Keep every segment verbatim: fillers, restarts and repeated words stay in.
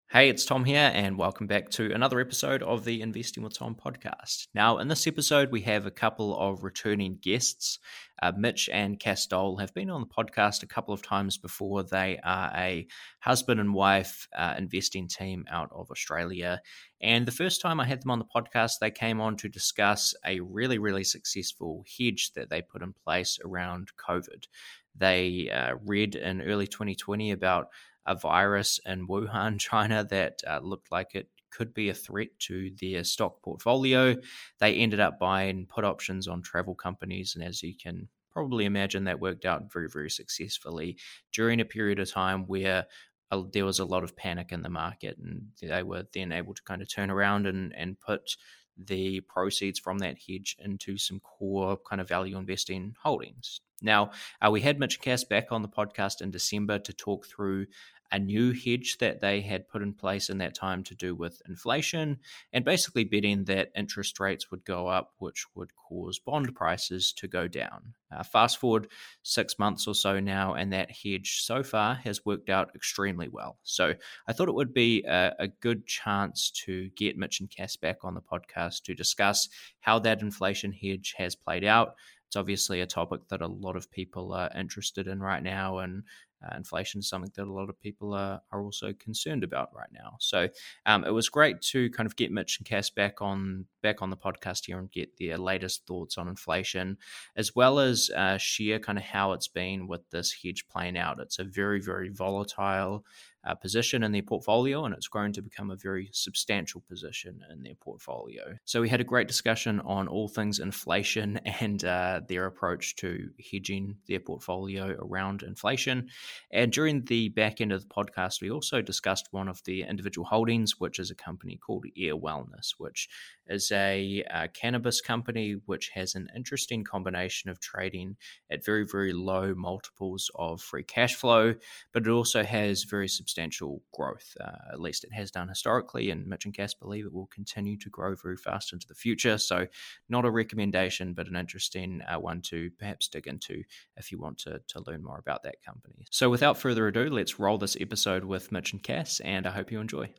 Hey, it's Tom here, and welcome back to another episode of the Investing with Tom podcast. Now, in this episode, we have a couple of returning guests. Uh, Mitch and Castole have been on the podcast a couple of times before. They are a husband and wife uh, investing team out of Australia. And the first time I had them on the podcast, they came on to discuss a really, really successful hedge that they put in place around COVID. They uh, read in early twenty twenty about a virus in Wuhan, China, that uh, looked like it could be a threat to their stock portfolio. They ended up buying put options on travel companies, and as you can probably imagine, that worked out very, very successfully during a period of time where uh, there was a lot of panic in the market, and they were then able to kind of turn around and, and put the proceeds from that hedge into some core kind of value investing holdings. Now, uh, we had Mitch Cass back on the podcast in December to talk through a new hedge that they had put in place in that time to do with inflation and basically betting that interest rates would go up, which would cause bond prices to go down. Uh, fast forward six months or so now, and that hedge so far has worked out extremely well. So I thought it would be a, a good chance to get Mitch and Cass back on the podcast to discuss how that inflation hedge has played out. It's obviously a topic that a lot of people are interested in right now, and uh, inflation is something that a lot of people are, are also concerned about right now. So um, it was great to kind of get Mitch and Cass back on back on the podcast here and get their latest thoughts on inflation, as well as uh, share kind of how it's been with this hedge playing out. It's a very, very volatile Uh, position in their portfolio, and it's grown to become a very substantial position in their portfolio. So we had a great discussion on all things inflation and uh, their approach to hedging their portfolio around inflation. And during the back end of the podcast, we also discussed one of the individual holdings, which is a company called Air Wellness, which is a uh, cannabis company which has an interesting combination of trading at very, very low multiples of free cash flow, but it also has very substantial growth. Uh, at least it has done historically, and Mitch and Cass believe it will continue to grow very fast into the future. So not a recommendation, but an interesting uh, one to perhaps dig into if you want to, to learn more about that company. So without further ado, let's roll this episode with Mitch and Cass, and I hope you enjoy.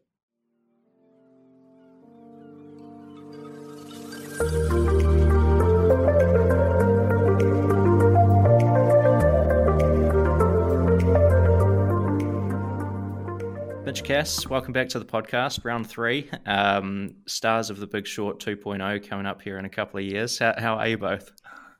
Mitch Cass, welcome back to the podcast, round three. Um, stars of The Big Short two point oh coming up here in a couple of years. How, how are you both?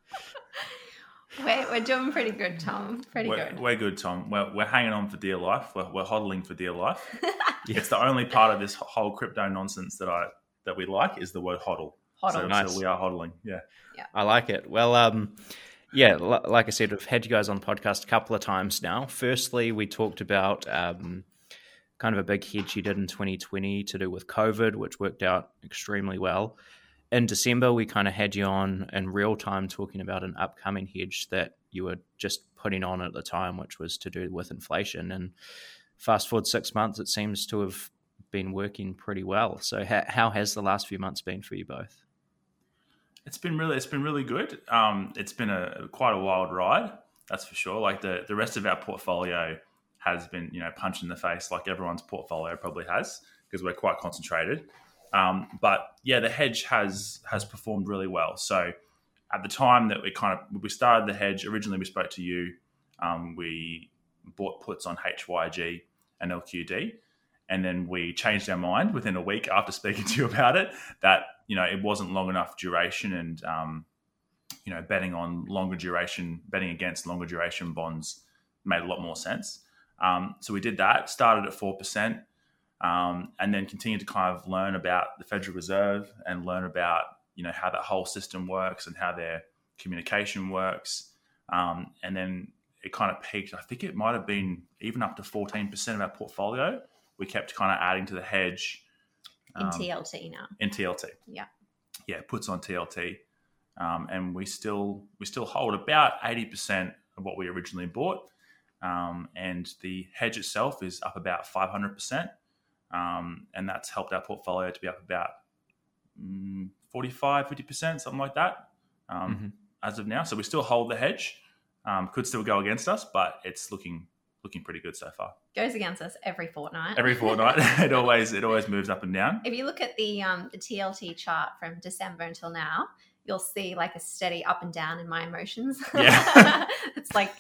We're, we're doing pretty good, Tom. Pretty we're, good. We're good, Tom. We're, we're hanging on for dear life. We're, we're hodling for dear life. Yeah. It's the only part of this whole crypto nonsense that I that we like is the word hodl. Hodl. So, Nice. so we are hodling. Yeah. Yeah. I like it. Well, um, yeah, l- like I said, I've had you guys on the podcast a couple of times now. Firstly, we talked about um, kind of a big hedge you did in twenty twenty to do with COVID, which worked out extremely well. In December, we kind of had you on in real time talking about an upcoming hedge that you were just putting on at the time, which was to do with inflation. And fast forward six months, it seems to have been working pretty well. So ha- how has the last few months been for you both? It's been really, it's been really good. Um, it's been a quite a wild ride, that's for sure. Like the, the rest of our portfolio has been, you know, punched in the face, like everyone's portfolio probably has, because we're quite concentrated. Um, but yeah, the hedge has has performed really well. So at the time that we kind of we started the hedge, originally we spoke to you. Um, we bought puts on H Y G and L Q D, and then we changed our mind within a week after speaking to you about it that, you know, it wasn't long enough duration, and um, you know, betting on longer duration, betting against longer duration bonds made a lot more sense. Um, so we did that. Started at four percent. Um, and then continue to kind of learn about the Federal Reserve and learn about, you know, how that whole system works and how their communication works. Um, and then it kind of peaked. I think it might have been even up to fourteen percent of our portfolio. We kept kind of adding to the hedge. In Um, T L T now. in T L T. Yeah. Yeah, puts on T L T. Um, and we still we still hold about eighty percent of what we originally bought. Um, and the hedge itself is up about five hundred percent. Um, and that's helped our portfolio to be up about mm, forty-five, fifty percent, something like that, um, mm-hmm. as of now. So we still hold the hedge. Um, could still go against us, but it's looking looking pretty good so far. Goes against us every fortnight. Every fortnight, it always it always moves up and down. If you look at the um, the T L T chart from December until now, you'll see like a steady up and down in my emotions. Yeah. It's like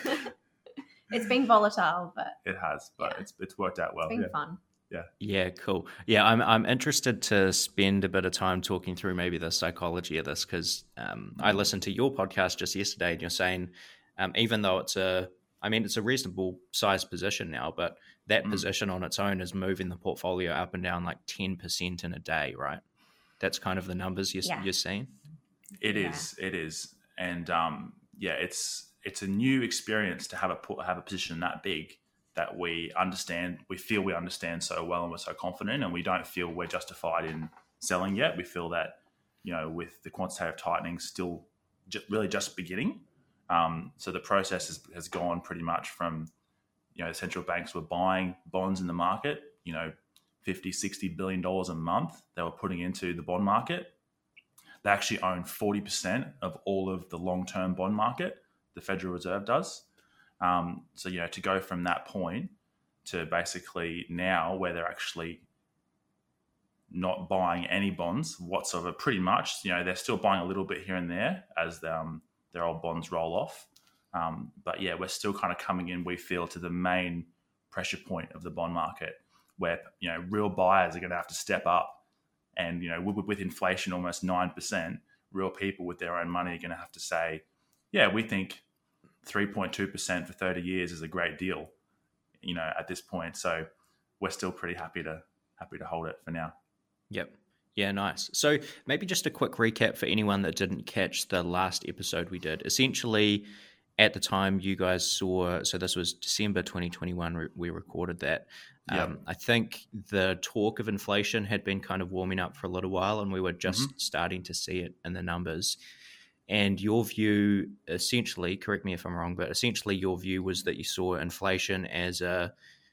it's been volatile, but it has, but yeah. it's it's worked out well. It's been yeah. fun. Yeah. Yeah, cool. Yeah, I'm I'm interested to spend a bit of time talking through maybe the psychology of this, because um, I listened to your podcast just yesterday, and you're saying um, even though it's a, I mean, it's a reasonable size position now, but that mm. position on its own is moving the portfolio up and down like ten percent in a day, right? That's kind of the numbers you're, yeah. you're seeing. It yeah. is, it is, and um, yeah, it's it's a new experience to have a have a position that big, that we understand, we feel we understand so well, and we're so confident, and we don't feel we're justified in selling yet. We feel that, you know, with the quantitative tightening still ju- really just beginning. Um, so the process has, has gone pretty much from, you know, central banks were buying bonds in the market, you know, fifty, sixty billion dollars a month they were putting into the bond market. They actually own forty percent of all of the long-term bond market. The Federal Reserve does. Um, so, you know, to go from that point to basically now where they're actually not buying any bonds whatsoever, pretty much, you know, they're still buying a little bit here and there as um, their old bonds roll off. Um, but yeah, we're still kind of coming in, we feel, to the main pressure point of the bond market where, you know, real buyers are going to have to step up. And, you know, with, with inflation almost nine percent, real people with their own money are going to have to say, yeah, we think three point two percent for thirty years is a great deal, you know, at this point. So we're still pretty happy to happy to hold it for now. Yep. Yeah, nice. So maybe just a quick recap for anyone that didn't catch the last episode we did. Essentially, at the time you guys saw, so this was December twenty twenty-one, we recorded that. Yep. Um, I think the talk of inflation had been kind of warming up for a little while, and we were just mm-hmm. starting to see it in the numbers. And your view, essentially, correct me if I'm wrong, but essentially your view was that you saw inflation as a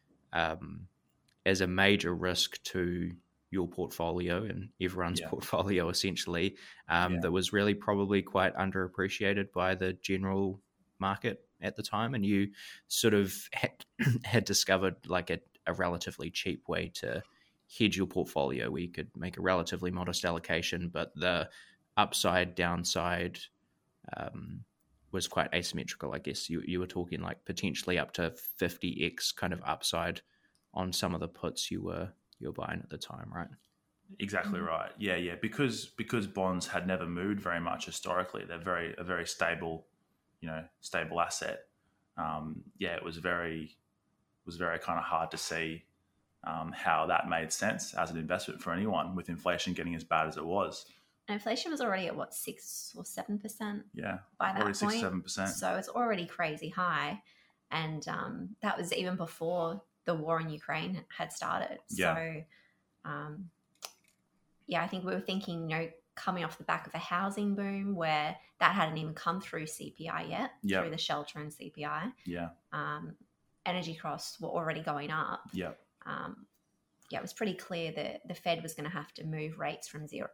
um, as a major risk to your portfolio and everyone's yeah. portfolio, essentially, um, yeah. that was really probably quite underappreciated by the general market at the time. And you sort of had, had discovered like a, a relatively cheap way to hedge your portfolio where you could make a relatively modest allocation, but the upside downside um, was quite asymmetrical. I guess you you were talking like potentially up to fifty x kind of upside on some of the puts you were you were buying at the time, right? Exactly right. Yeah, yeah. Because because bonds had never moved very much historically. They're very a very stable, you know, stable asset. Um, yeah, it was very was very kind of hard to see um, how that made sense as an investment for anyone with inflation getting as bad as it was. And inflation was already at what, six or seven percent? Yeah, by that already point. six or seven percent. So it's already crazy high, and um, that was even before the war in Ukraine had started. Yeah. So, um, yeah, I think we were thinking, you know, coming off the back of a housing boom where that hadn't even come through C P I yet, yep. through the shelter and C P I. Yeah. Um, energy costs were already going up. Yeah. Um, yeah, it was pretty clear that the Fed was going to have to move rates from zero.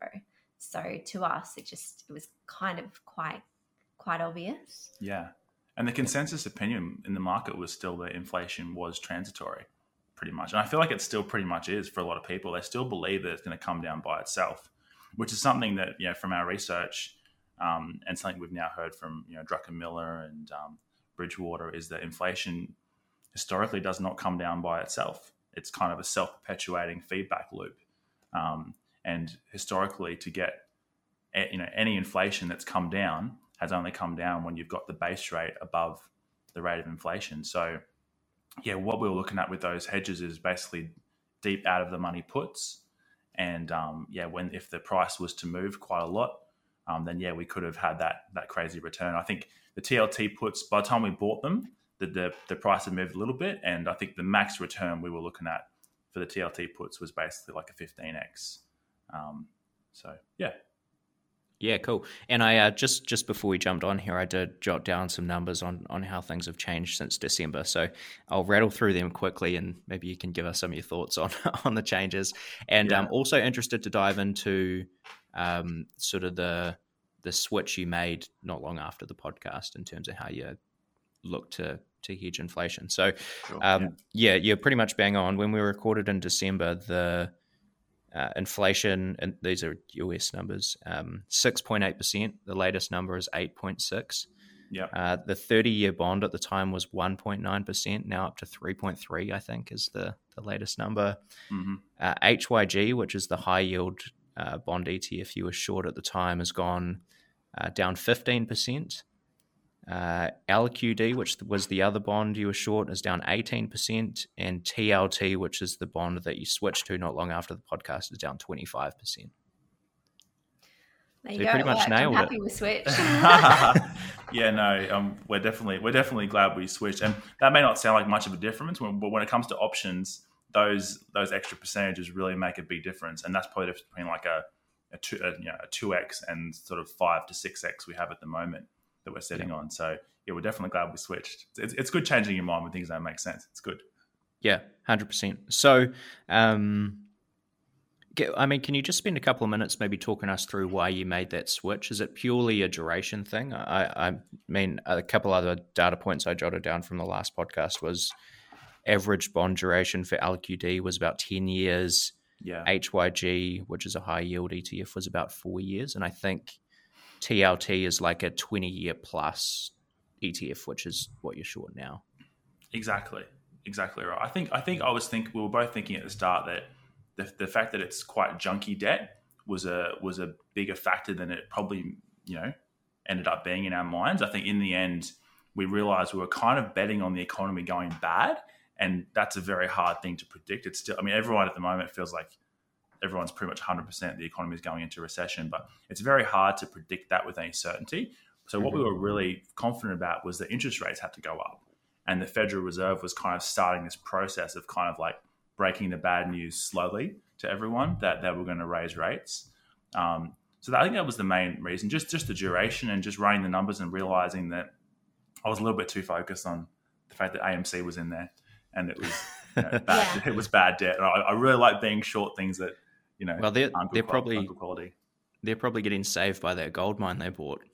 So to us, it just it was kind of quite quite obvious. Yeah. And the consensus opinion in the market was still that inflation was transitory, pretty much. And I feel like it still pretty much is for a lot of people. They still believe that it's going to come down by itself, which is something that, you know, from our research um, and something we've now heard from, you know, Druckenmiller and um, Bridgewater is that inflation historically does not come down by itself. It's kind of a self-perpetuating feedback loop. Um, and historically, to get, you know, any inflation that's come down has only come down when you've got the base rate above the rate of inflation. So, yeah, what we were looking at with those hedges is basically deep out of the money puts. And, um, yeah, when if the price was to move quite a lot, um, then, yeah, we could have had that that crazy return. I think the T L T puts, by the time we bought them, the, the, the price had moved a little bit. And I think the max return we were looking at for the T L T puts was basically like a fifteen x. Um, so, yeah. Yeah, cool. And I uh, just just before we jumped on here, I did jot down some numbers on, on how things have changed since December. So I'll rattle through them quickly, and maybe you can give us some of your thoughts on on the changes. And yeah. I'm um, also interested to dive into um, sort of the the switch you made not long after the podcast in terms of how you look to to hedge inflation. So, Sure, um, yeah. yeah, you're pretty much bang on. When we recorded in December, the uh, inflation, and these are U S numbers, um, six point eight percent. The latest number is eight point six. Yeah. Uh, the thirty-year bond at the time was one point nine percent, now up to three point three, I think, is the, the latest number. Mm-hmm. Uh, H Y G, which is the high-yield uh, bond E T F you were short at the time, has gone uh, down fifteen percent. Uh, L Q D, which was the other bond you were short, is down eighteen percent. And T L T, which is the bond that you switched to not long after the podcast, is down twenty-five percent. There you So you go. pretty much Worked. nailed I'm happy it. we switched. Yeah, no, um, we're definitely we're definitely glad we switched, and that may not sound like much of a difference, but when it comes to options, those those extra percentages really make a big difference, and that's probably the difference between like a a two a, you know, a two x and sort of five to six x we have at the moment that we're sitting Yeah. on. So yeah, we're definitely glad we switched. It's it's good changing your mind when things don't make sense. It's good. Yeah, one hundred percent. So, um, get- I mean, can you just spend a couple of minutes maybe talking us through why you made that switch? Is it purely a duration thing? I, I mean, a couple other data points I jotted down from the last podcast was average bond duration for L Q D was about ten years. Yeah, H Y G, which is a high yield E T F, was about four years. And I think T L T is like a twenty year plus E T F, which is what you're short now. exactly, exactly right. I think I think I was think we were both thinking at the start that the the fact that it's quite junky debt was a was a bigger factor than it probably you know ended up being in our minds. I think in the end we realized we were kind of betting on the economy going bad, and that's a very hard thing to predict. It's still, I mean, everyone at the moment feels like everyone's pretty much one hundred percent the economy is going into recession, but it's very hard to predict that with any certainty. So what we were really confident about was that interest rates had to go up, and the Federal Reserve was kind of starting this process of kind of like breaking the bad news slowly to everyone that they were going to raise rates. Um, so that, I think that was the main reason, just just the duration and just running the numbers and realizing that I was a little bit too focused on the fact that A M C was in there and it was you know, bad. Yeah. It was bad debt. And I, I really like being short things that you know Well, they're aren't good they're qual- probably aren't good quality. they're probably getting saved by that gold mine they bought.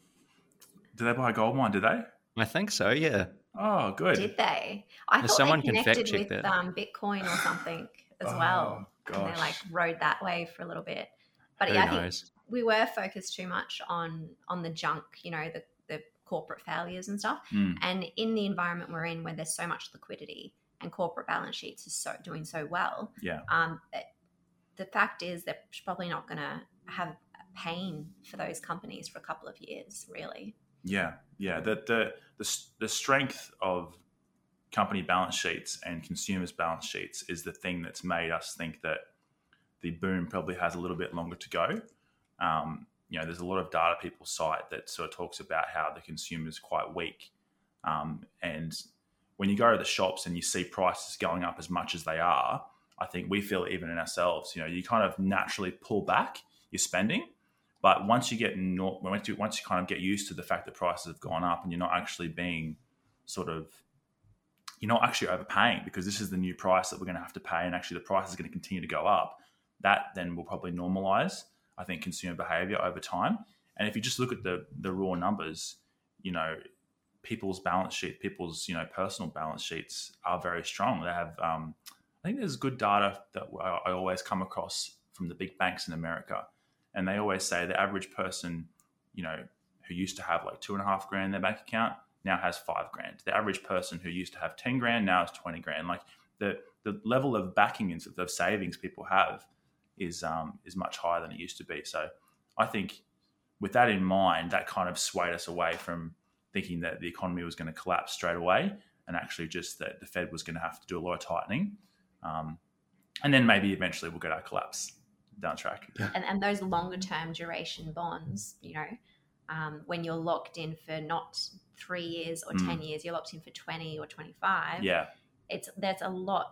Did they buy a gold mine? Did they? I think so. Yeah. Oh, good. Did they? I If thought someone they can fact connected check with that. um, Bitcoin or something as Oh, well. And gosh. they like rode that wave for a little bit. But Who yeah, I think knows? we were focused too much on on the junk, you know, the, the corporate failures and stuff. Mm, And in the environment we're in, where there's so much liquidity and corporate balance sheets is so doing so well, yeah. um, that the fact is they're probably not going to have pain for those companies for a couple of years, really. Yeah, yeah. The, the the the strength of company balance sheets and consumers' balance sheets is the thing that's made us think that the boom probably has a little bit longer to go. Um, you know, there's a lot of data people cite that sort of talks about how the consumer is quite weak, um, and when you go to the shops and you see prices going up as much as they are, I think we feel it even in ourselves. You know, you kind of naturally pull back your spending. But once you get not, once you once you kind of get used to the fact that prices have gone up and you're not actually being sort of, you're not actually overpaying because this is the new price that we're going to have to pay, and actually the price is going to continue to go up. That then will probably normalize, I think, consumer behavior over time. And if you just look at the the raw numbers, you know, people's balance sheet, people's you know personal balance sheets are very strong. They have, um, I think, there's good data that I always come across from the big banks in America. And they always say the average person, you know, who used to have like two and a half grand in their bank account now has five grand. The average person who used to have ten grand now has twenty grand. Like the the level of backing and of savings people have is um, is much higher than it used to be. So I think with that in mind, that kind of swayed us away from thinking that the economy was going to collapse straight away, and actually just that the Fed was going to have to do a lot of tightening, um, and then maybe eventually we'll get our collapse down track. And, and those longer term duration bonds, you know, um, when you're locked in for not three years or Mm. ten years, you're locked in for twenty or twenty-five. Yeah, It's there's a lot,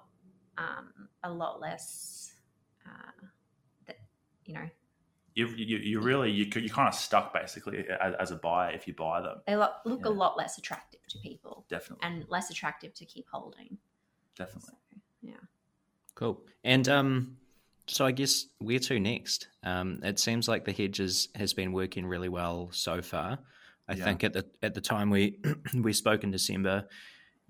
um, a lot less, uh, that you know, you you, you really you you're kind of stuck basically as, as a buyer if you buy them. they lo- look Yeah. a lot less attractive to people Definitely, and less attractive to keep holding. definitely. So, yeah. Cool. And um, so I guess where to next? Um, it seems like the hedges has been working really well so far. I Yeah. think at the at the time we we spoke in December,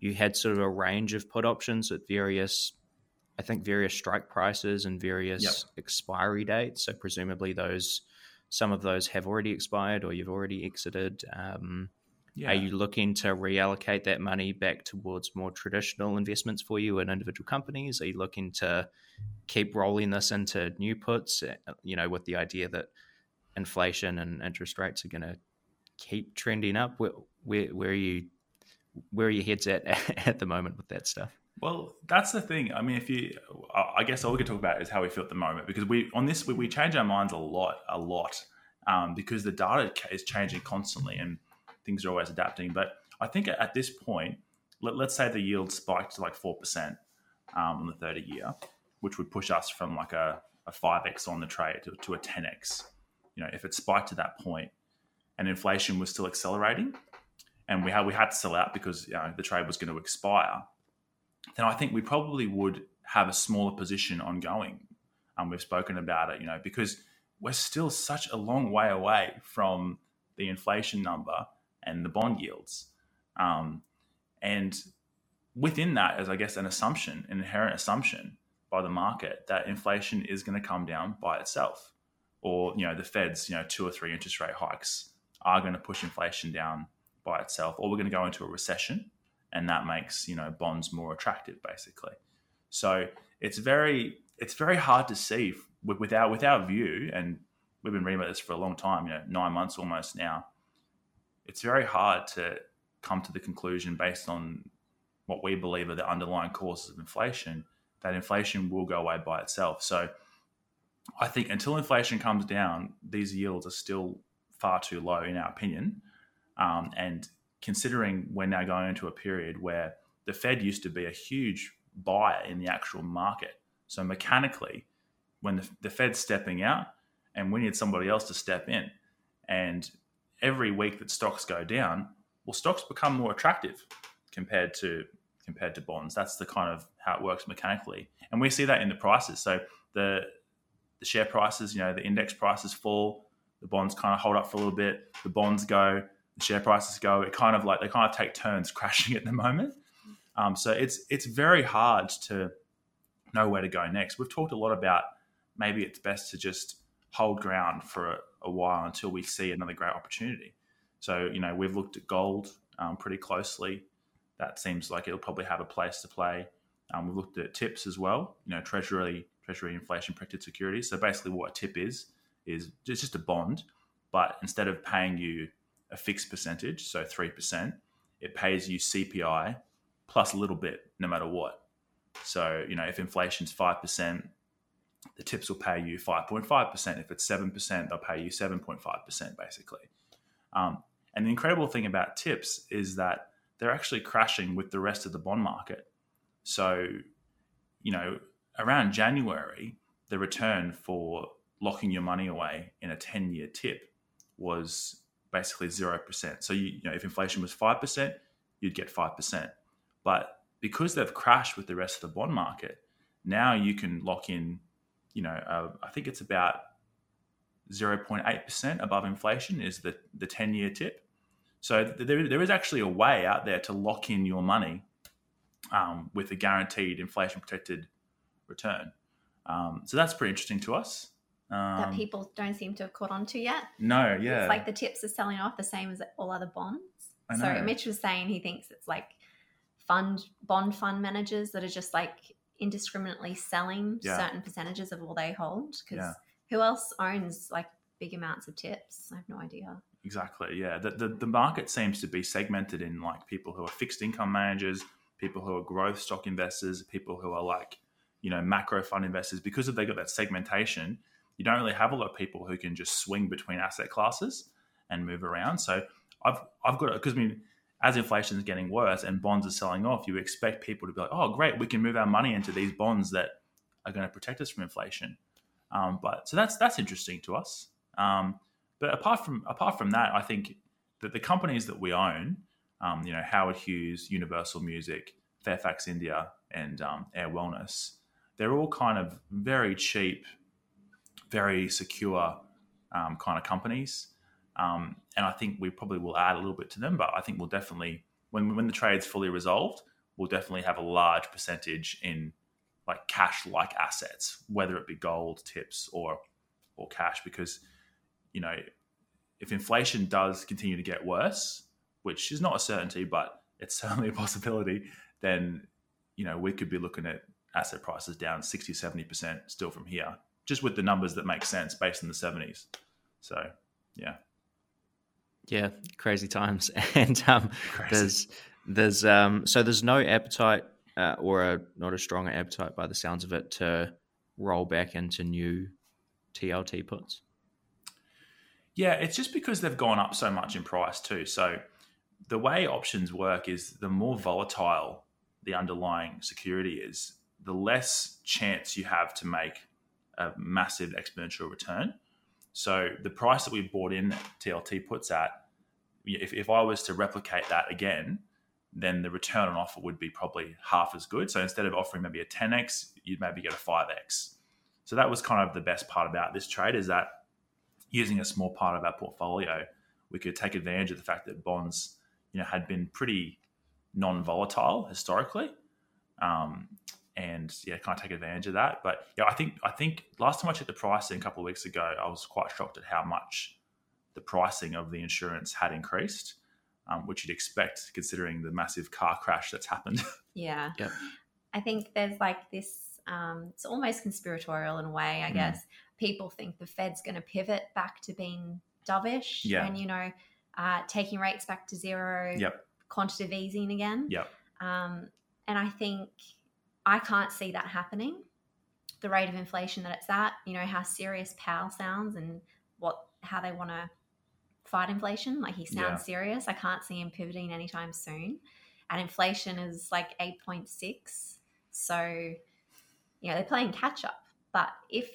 you had sort of a range of put options at various, I think, various strike prices and various Yep. expiry dates. So presumably those, some of those have already expired or you've already exited. Um, Yeah. Are you looking to reallocate that money back towards more traditional investments for you in individual companies? Are you looking to keep rolling this into new puts, you know, with the idea that inflation and interest rates are going to keep trending up? Where, where, where are you, where are your heads at at the moment with that stuff? Well, that's the thing. I mean, if you, I guess all we could talk about is how we feel at the moment, because we, on this, we, we change our minds a lot, a lot, um, because the data is changing constantly and things are always adapting. But I think at this point, let, let's say the yield spiked to like four percent um, on the thirty year, which would push us from like a, a five X on the trade to, to a ten X. You know, if it spiked to that point and inflation was still accelerating and we had, we had to sell out because, you know, the trade was going to expire, then I think we probably would have a smaller position ongoing. Um, we've spoken about it, you know, because we're still such a long way away from the inflation number and the bond yields. Um, and within that is, I guess, an assumption, an inherent assumption by the market that inflation is going to come down by itself. Or, you know, the Fed's, you know, two or three interest rate hikes are going to push inflation down by itself, or we're going to go into a recession. And that makes, you know, bonds more attractive, basically. So it's very it's very hard to see with, with, our, with our view, and we've been reading about this for a long time, you know, nine months almost now. It's very hard to come to the conclusion based on what we believe are the underlying causes of inflation, that inflation will go away by itself. So I think until inflation comes down, these yields are still far too low, in our opinion. Um, and considering we're now going into a period where the Fed used to be a huge buyer in the actual market. So mechanically, when the, the Fed's stepping out and we need somebody else to step in, and every week that stocks go down, well, stocks become more attractive compared to compared to bonds. That's the kind of how it works mechanically. And we see that in the prices. So the the share prices, you know, the index prices fall, the bonds kind of hold up for a little bit, the bonds go, the share prices go. It kind of like they kind of take turns crashing at the moment. Um, so it's it's very hard to know where to go next. We've talked a lot about maybe it's best to just hold ground for a, a while until we see another great opportunity. So, you know, we've looked at gold um, pretty closely. That seems like it'll probably have a place to play. Um, we've looked at tips as well, you know, treasury, treasury inflation protected securities. So basically what a tip is, is it's just a bond, but instead of paying you a fixed percentage, so three percent, it pays you C P I plus a little bit no matter what. So, you know, if inflation's five percent, the tips will pay you five point five percent. If it's seven percent, they'll pay you seven point five percent basically. Um, and the incredible thing about tips is that they're actually crashing with the rest of the bond market. So, you know, around January, the return for locking your money away in a ten-year tip was basically zero percent. So, you, you know, if inflation was five percent, you'd get five percent. But because they've crashed with the rest of the bond market, now you can lock in, you know, uh, I think it's about zero point eight percent above inflation is the, the ten-year tip. So there, there is actually a way out there to lock in your money um, with a guaranteed inflation-protected return. Um, so that's pretty interesting to us. Um, that people don't seem to have caught on to yet. No, yeah. It's like the tips are selling off the same as all other bonds. I So know. Mitch was saying he thinks it's like fund bond fund managers that are just like indiscriminately selling Yeah. certain percentages of all they hold. Because Yeah. who else owns like big amounts of tips? I have no idea. Exactly, yeah. The, the the market seems to be segmented in like people who are fixed income managers, people who are growth stock investors, people who are like, you know, macro fund investors. Because if they got that segmentation, you don't really have a lot of people who can just swing between asset classes and move around. So I've I've got, because I mean, as inflation is getting worse and bonds are selling off, you expect people to be like, oh, great, we can move our money into these bonds that are going to protect us from inflation. Um, but so that's that's interesting to us. Um, but apart from apart from that, I think that the companies that we own, um, you know, Howard Hughes, Universal Music, Fairfax India, and um, Air Wellness, they're all kind of very cheap, very secure um, kind of companies. Um, and I think we probably will add a little bit to them, but I think we'll definitely, when when the trade's fully resolved, will definitely have a large percentage in like cash-like assets, whether it be gold, tips, or or cash. Because, you know, if inflation does continue to get worse, which is not a certainty, but it's certainly a possibility, then, you know, we could be looking at asset prices down sixty, seventy percent still from here, just with the numbers that make sense based in the seventies. So, yeah. Yeah, crazy times. And um, crazy. there's there's um, so there's no appetite uh, or a, not a strong appetite by the sounds of it to roll back into new T L T puts. Yeah, it's just because they've gone up so much in price too. So the way options work is the more volatile the underlying security is, the less chance you have to make a massive exponential return. So the price that we bought in T L T puts at, if, if I was to replicate that again, then the return on offer would be probably half as good. So instead of offering maybe a ten x, you'd maybe get a five x. So that was kind of the best part about this trade, is that using a small part of our portfolio, we could take advantage of the fact that bonds, you know, had been pretty non-volatile historically. Um, And yeah, kind of take advantage of that. But yeah, I think I think last time I checked the pricing a couple of weeks ago, I was quite shocked at how much the pricing of the insurance had increased, um, which you'd expect considering the massive car crash that's happened. Yeah. Yep. I think there's like this, um, it's almost conspiratorial in a way, I mm. guess. People think the Fed's going to pivot back to being dovish yeah. and, you know, uh, taking rates back to zero, yep. quantitative easing again. Yep. Um, and I think I can't see that happening. The rate of inflation that it's at, you know, how serious Powell sounds and what how they want to fight inflation. Like, he sounds yeah. serious. I can't see him pivoting anytime soon. And inflation is like eight point six. So, you know, they're playing catch up. But if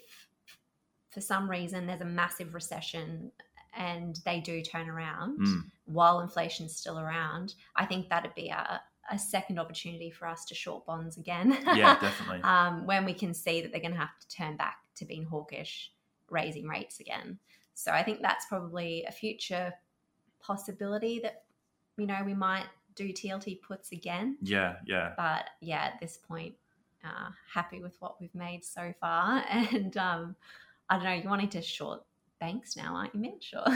for some reason there's a massive recession and they do turn around mm. while inflation's still around, I think that'd be a a second opportunity for us to short bonds again. Yeah, definitely. um, when we can see that they're going to have to turn back to being hawkish, raising rates again. So I think that's probably a future possibility that, you know, we might do T L T puts again. Yeah, yeah. But yeah, at this point, uh, happy with what we've made so far. And um, I don't know, you're wanting to short banks now, aren't you, Mitch? Or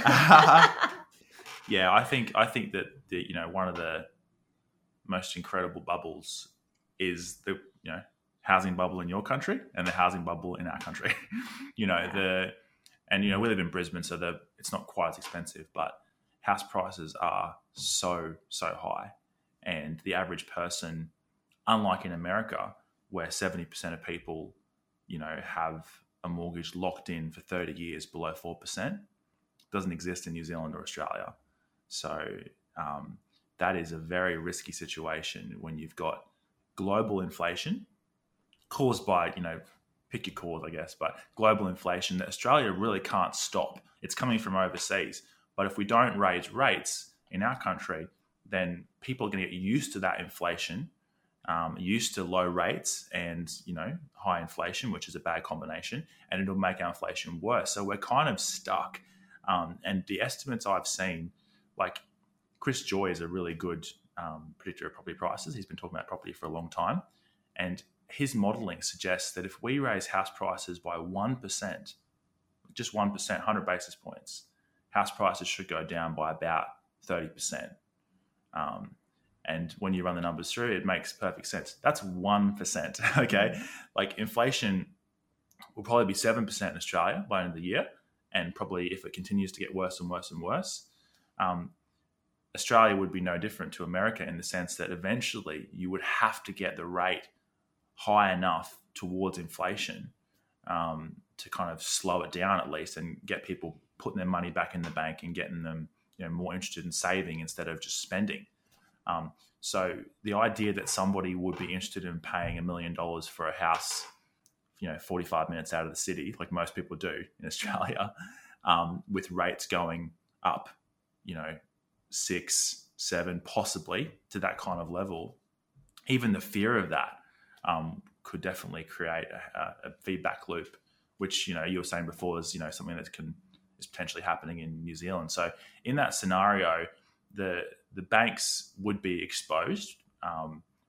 yeah, I think I think that the, you know, one of the most incredible bubbles is the, you know, housing bubble in your country and the housing bubble in our country. you know, yeah. the and you know, we live in Brisbane, so the it's not quite as expensive, but house prices are so so high, and the average person, unlike in America, where seventy percent of people, you know, have a mortgage locked in for thirty years below four percent, doesn't exist in New Zealand or Australia. So um, that is a very risky situation when you've got global inflation caused by, you know, pick your cause, I guess, but global inflation that Australia really can't stop. It's coming from overseas. But if we don't raise rates in our country, then people are going to get used to that inflation, um, used to low rates and, you know, high inflation, which is a bad combination, and it'll make our inflation worse. So we're kind of stuck. Um, and the estimates I've seen, like, Chris Joy is a really good um, predictor of property prices. He's been talking about property for a long time. And his modelling suggests that if we raise house prices by one percent, just one percent, one hundred basis points, house prices should go down by about thirty percent. Um, and when you run the numbers through, it makes perfect sense. That's one percent, okay? Like, inflation will probably be seven percent in Australia by the end of the year. And probably if it continues to get worse and worse and worse, um, Australia would be no different to America in the sense that eventually you would have to get the rate high enough towards inflation um, to kind of slow it down at least and get people putting their money back in the bank and getting them, you know, more interested in saving instead of just spending. Um, so the idea that somebody would be interested in paying a million dollars for a house, you know, forty-five minutes out of the city, like most people do in Australia, um, with rates going up, you know, six, seven, possibly to that kind of level, even the fear of that um, could definitely create a, a feedback loop, which, you know, you were saying before is, you know, something that can is potentially happening in New Zealand. So in that scenario, the the banks would be exposed, um,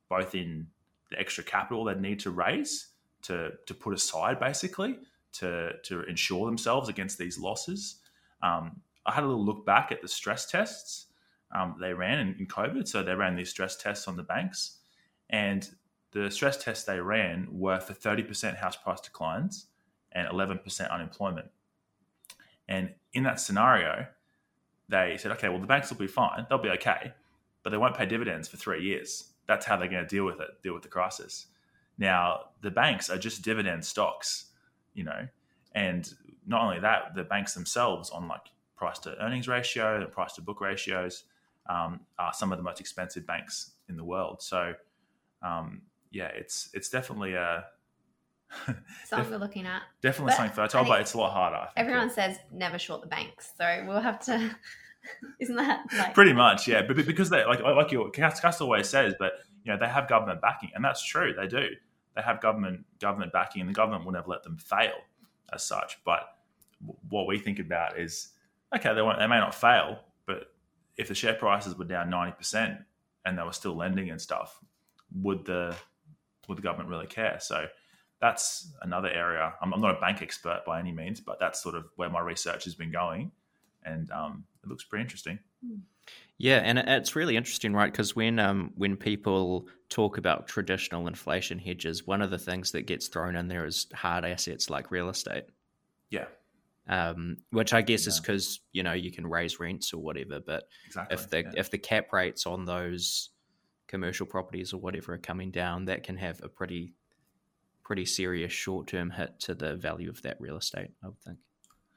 both in the extra capital they need to raise to to put aside basically to to insure themselves against these losses. Um, I had a little look back at the stress tests um, they ran in, in COVID. So they ran these stress tests on the banks, and the stress tests they ran were for thirty percent house price declines and eleven percent unemployment. And in that scenario, they said, okay, well, the banks will be fine. They'll be okay, but they won't pay dividends for three years. That's how they're going to deal with it, deal with the crisis. Now, the banks are just dividend stocks, you know, and not only that, the banks themselves on like price to earnings ratio and price to book ratios um, are some of the most expensive banks in the world. So, um, yeah, it's it's definitely a something def- we're looking at. Definitely but something fertile, but it's a lot harder. I think, everyone yeah. says never short the banks, so we'll have to. Isn't that like pretty much? Yeah, but because they like like your Cass always says, but you know they have government backing, and that's true. They do. They have government government backing, and the government will never let them fail as such. But what we think about is, okay, they won't, they may not fail, but if the share prices were down ninety percent and they were still lending and stuff, would the would the government really care? So that's another area. I'm, I'm not a bank expert by any means, but that's sort of where my research has been going, and um, it looks pretty interesting. Yeah, and it's really interesting, right? Because when um, when people talk about traditional inflation hedges, one of the things that gets thrown in there is hard assets like real estate. Yeah. Um, which I guess yeah. is because, you know, you can raise rents or whatever, but exactly. if the yeah. if the cap rates on those commercial properties or whatever are coming down, that can have a pretty pretty serious short term hit to the value of that real estate, I would think.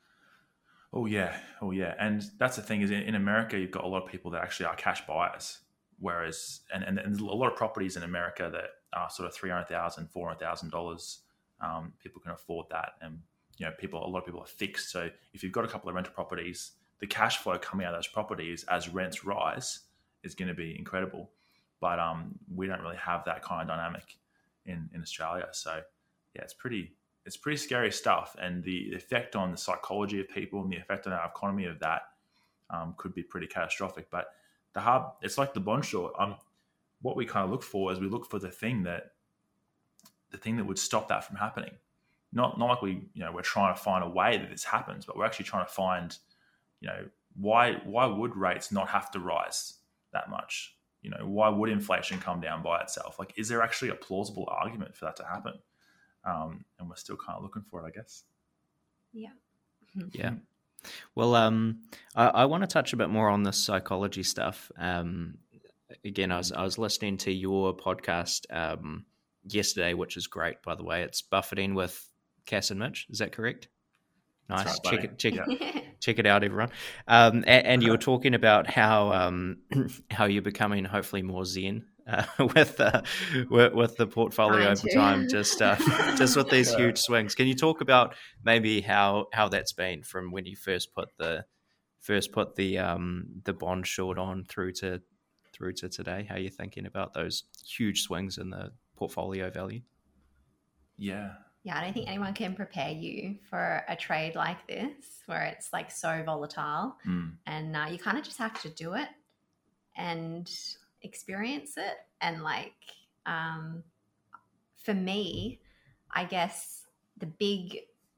Oh yeah, oh yeah, and that's the thing is in, in America you've got a lot of people that actually are cash buyers, whereas and, and, and a lot of properties in America that are sort of three hundred thousand dollars, four hundred thousand dollars, um, people can afford that, and you know people a lot of people are fixed. So if you've got a couple of rental properties, the cash flow coming out of those properties as rents rise is going to be incredible. But um, we don't really have that kind of dynamic in, in Australia. So yeah, it's pretty. It's pretty scary stuff, and the effect on the psychology of people and the effect on our economy of that um, could be pretty catastrophic. But the hard, it's like the bond short. Um, what we kind of look for is we look for the thing that the thing that would stop that from happening. Not not like we you know we're trying to find a way that this happens, but we're actually trying to find you know why why would rates not have to rise that much? You know why would inflation come down by itself? Like, is there actually a plausible argument for that to happen? Um, and we're still kind of looking for it, I guess. Yeah. Yeah. Well, um, I, I want to touch a bit more on this psychology stuff. Um, again, I was I was listening to your podcast um, yesterday, which is great, by the way. It's Buffeting with Cass and Mitch. Is that correct? Nice. Right, check it, check yeah. it, check it out, everyone. Um, and, and you were talking about how um, how you're becoming hopefully more zen. Uh, with, uh, with with the portfolio over time, just uh, just with these huge swings. Can you talk about maybe how, how that's been from when you first put the first put the um, the bond short on through to through to today? How you're thinking about those huge swings in the portfolio value? Yeah, yeah. I don't think anyone can prepare you for a trade like this, where it's like so volatile, mm. and uh, you kind of just have to do it and experience it. And like um for me, I guess the big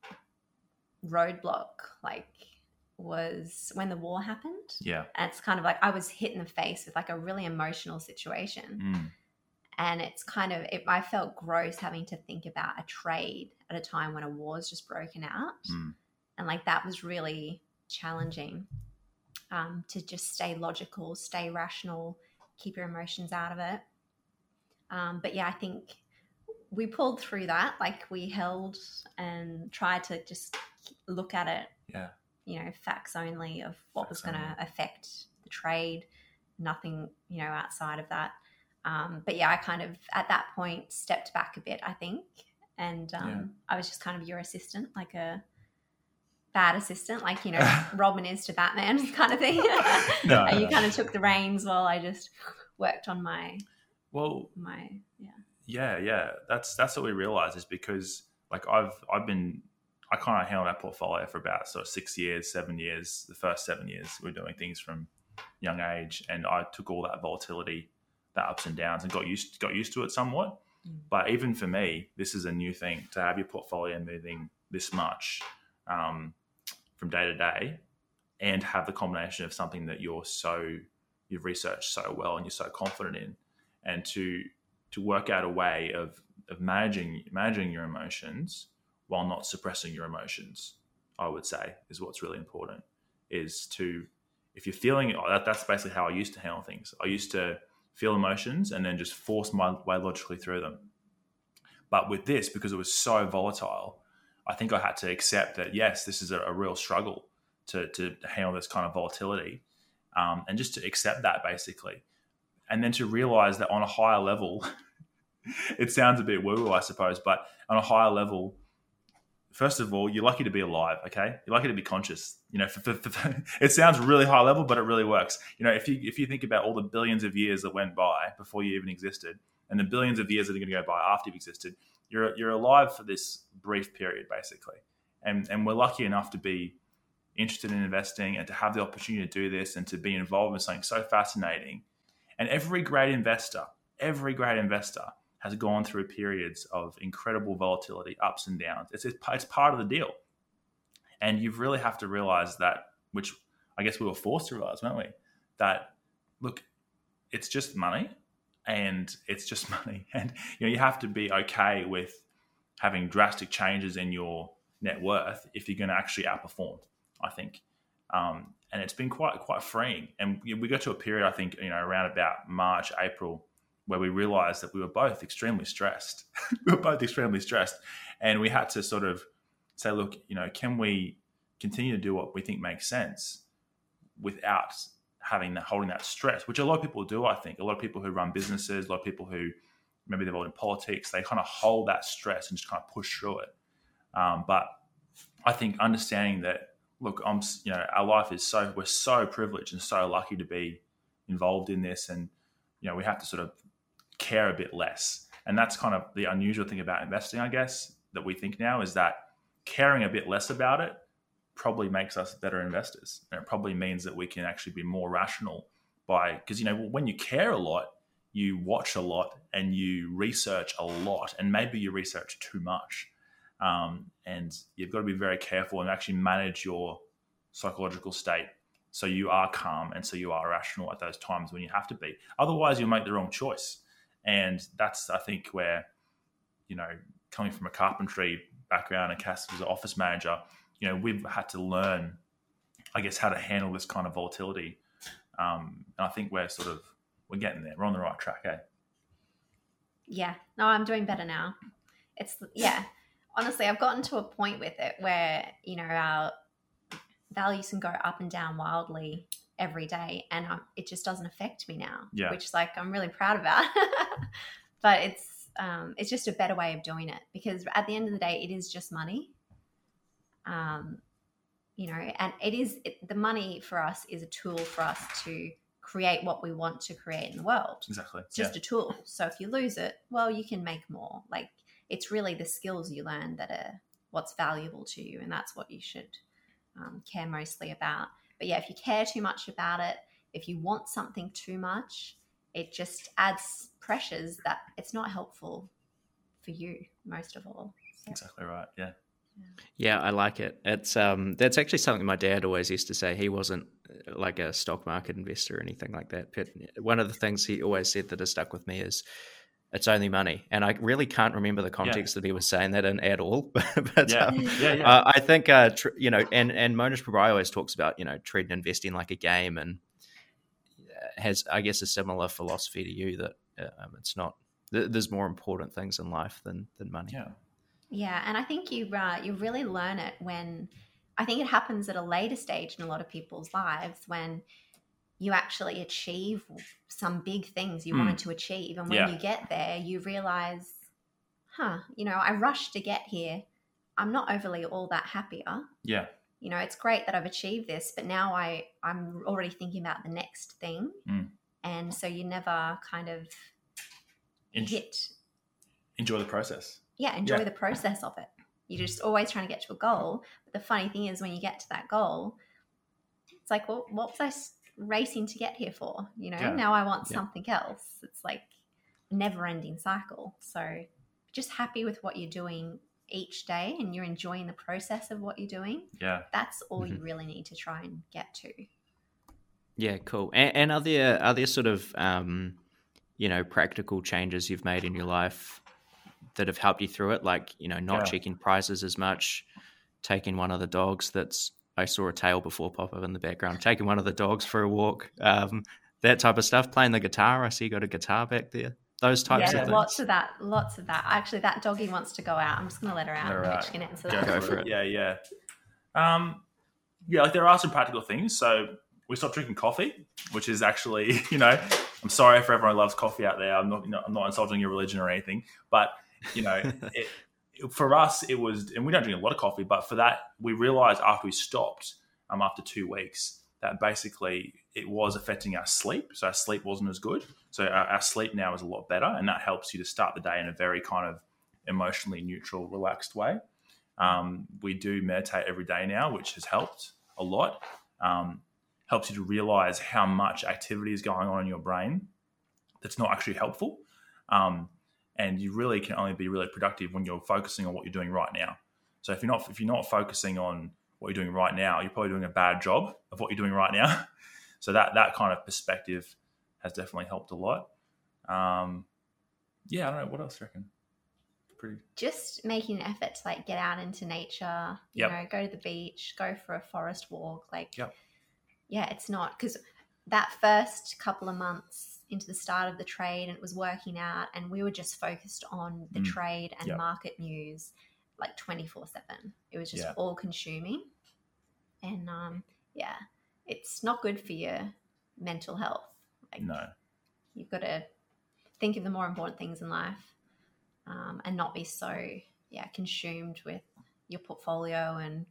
roadblock like was when the war happened. Yeah. And it's kind of like I was hit in the face with like a really emotional situation. Mm. And it's kind of it, I felt gross having to think about a trade at a time when a war's just broken out. Mm. And like that was really challenging um to just stay logical, stay rational, keep your emotions out of it. Um, but yeah, I think we pulled through that. Like we held and tried to just look at it, yeah, you know, facts only of what Facts was going to affect the trade, nothing, you know, outside of that. Um, but yeah, I kind of at that point stepped back a bit, I think. And um, Yeah. I was just kind of your assistant, like a bad assistant, like, you know, Robin is to Batman kind of thing. No, and you no. kind of took the reins while I just worked on my, Well, my, yeah. yeah, yeah. That's that's what we realized is because like I've I've been I kind of handled that portfolio for about sort of six years, seven years. The first seven years we were doing things from young age, and I took all that volatility the ups and downs and got used got used to it somewhat. Mm. But even for me, this is a new thing to have your portfolio moving this much um, from day to day, and have the combination of something that you're so you've researched so well and you're so confident in, and to to work out a way of of managing managing your emotions while not suppressing your emotions, I would say, is what's really important. Is to, if you're feeling, that, that's basically how I used to handle things. I used to feel emotions and then just force my way logically through them. But with this, because it was so volatile, I think I had to accept that, yes, this is a, a real struggle to, to handle this kind of volatility, um, and just to accept that, basically. And then to realize that on a higher level, it sounds a bit woo-woo, I suppose, but on a higher level, first of all, you're lucky to be alive, okay? You're lucky to be conscious. You know, for, for, for, it sounds really high level, but it really works. You know, if you if you think about all the billions of years that went by before you even existed, and the billions of years that are going to go by after you've existed, you're you're alive for this brief period, basically. And and we're lucky enough to be interested in investing and to have the opportunity to do this and to be involved in something so fascinating. And every great investor, every great investor has gone through periods of incredible volatility, ups and downs. It's, it's part of the deal. And you really have to realize that, which I guess we were forced to realize, weren't we? That, look, it's just money, and it's just money. And you know, you have to be okay with having drastic changes in your net worth if you're going to actually outperform, I think. Um, and it's been quite quite freeing. And we got to a period, I think, you know, around about March, April, where we realized that we were both extremely stressed. we were both extremely stressed. And we had to sort of say, look, you know, can we continue to do what we think makes sense without having that, holding that stress, which a lot of people do, I think. A lot of people who run businesses, a lot of people who maybe they're involved in politics, they kind of hold that stress and just kind of push through it. Um, but I think understanding that, look, I'm, you know, our life is so, we're so privileged and so lucky to be involved in this. And, you know, we have to sort of care a bit less. And that's kind of the unusual thing about investing, I guess, that we think now, is that caring a bit less about it probably makes us better investors. And it probably means that we can actually be more rational by, because, you know, when you care a lot, you watch a lot and you research a lot, and maybe you research too much. Um, and you've got to be very careful and actually manage your psychological state so you are calm and so you are rational at those times when you have to be. Otherwise, you'll make the wrong choice. And that's, I think, where, you know, coming from a carpentry background and Cass was an office manager, you know, we've had to learn, I guess, how to handle this kind of volatility. Um, and I think we're sort of, we're getting there. We're on the right track, eh? Yeah. No, I'm doing better now. It's, yeah. Honestly, I've gotten to a point with it where, you know, our values can go up and down wildly every day, and um, it just doesn't affect me now, yeah. which, like, I'm really proud about. But it's um, it's just a better way of doing it, because at the end of the day, it is just money. Um, you know, and it is it, the money for us is a tool for us to create what we want to create in the world. Exactly. It's just yeah. a tool. So if you lose it, well, you can make more. Like, it's really the skills you learn that are what's valuable to you, and that's what you should um, care mostly about. But yeah, if you care too much about it, if you want something too much, it just adds pressures that it's not helpful for you, most of all. So. Exactly right. Yeah. Yeah, I like it. It's um, that's actually something my dad always used to say. He wasn't like a stock market investor or anything like that. But one of the things he always said that has stuck with me is, it's only money. And I really can't remember the context yeah. that he was saying that in at all. but yeah. Um, yeah, yeah. Uh, I think, uh, tr- you know, and, and Monish Prabhai always talks about, you know, treating investing like a game, and has, I guess, a similar philosophy to you that um, it's not, th- there's more important things in life than, than money. Yeah. Yeah. And I think you, uh, you really learn it when, I think it happens at a later stage in a lot of people's lives, when you actually achieve some big things you mm. wanted to achieve. And when yeah. you get there, you realize, huh, you know, I rushed to get here. I'm not overly all that happier. Yeah. You know, it's great that I've achieved this, but now I, I'm already thinking about the next thing. Mm. And so you never kind of en- hit. Enjoy the process. Yeah, enjoy yeah. the process of it. You're just always trying to get to a goal. But the funny thing is, when you get to that goal, it's like, well, what was I racing to get here for? You know, Yeah. now I want Yeah. something else. It's like a never-ending cycle. So just happy with what you're doing each day and you're enjoying the process of what you're doing. Yeah. That's all Mhm. you really need to try and get to. Yeah, cool. And, and are there are there sort of um, you know, practical changes you've made in your life that have helped you through it? Like, you know, not Yeah. checking prices as much, taking one of the dogs that's I saw a tail before pop up in the background, taking one of the dogs for a walk, um, that type of stuff, playing the guitar. I see you got a guitar back there. Those types Yeah, of things. lots of that. Lots of that. Actually, that doggy wants to go out. I'm just going to let her out. Let her and out. Mitch can answer Go, that. Go for, for it. it. Yeah, yeah. Um, yeah, like there are some practical things. So we stopped drinking coffee, which is actually, you know, I'm sorry for everyone who loves coffee out there. I'm not, you know, I'm not insulting your religion or anything, but you know, it, it, for us, it was, and we don't drink a lot of coffee, but for that, we realized after we stopped, um, after two weeks, that basically it was affecting our sleep. So our sleep wasn't as good. So our, our sleep now is a lot better, and that helps you to start the day in a very kind of emotionally neutral, relaxed way. Um, we do meditate every day now, which has helped a lot. Um, helps you to realize how much activity is going on in your brain that's not actually helpful. Um, and you really can only be really productive when you're focusing on what you're doing right now. So if you're not if you're not focusing on what you're doing right now, you're probably doing a bad job of what you're doing right now. So that that kind of perspective has definitely helped a lot. Um, yeah, I don't know. What else do you reckon? Pretty. Just making an effort to like get out into nature, you Yep. know, go to the beach, go for a forest walk. Like, Yep. yeah, it's not because that first couple of months into the start of the trade and it was working out and we were just focused on the Mm. trade and Yep. market news like twenty-four seven. It was just Yeah. all consuming. And um, yeah, it's not good for your mental health. Like, No. you've got to think of the more important things in life um, and not be so yeah consumed with your portfolio and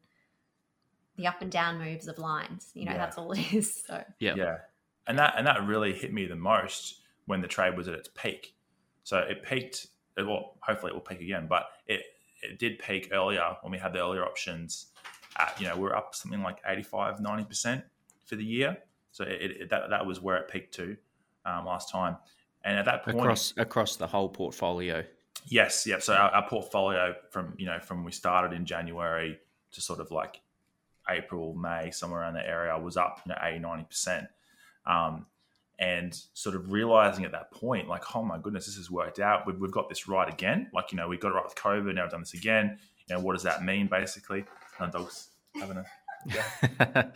the up and down moves of lines. You know, Yeah. that's all it is. So Yeah. Yeah. And that and that really hit me the most when the trade was at its peak. So it peaked, well, hopefully it will peak again, but it, it did peak earlier when we had the earlier options. At, you know, we we're up something like eighty-five, ninety percent for the year. So it, it, that, that was where it peaked to um, last time. And at that point, Across across the whole portfolio. yes, yeah. So our, our portfolio from, you know, from we started in January to sort of like April, May, somewhere around that area was up, you know, eighty, ninety percent. Um, and sort of realizing at that point, like, oh my goodness, this has worked out. We've, we've got this right again. Like, you know, we got it right with COVID. Now we've done this again. You know, what does that mean, basically? My dog's having a... Yeah.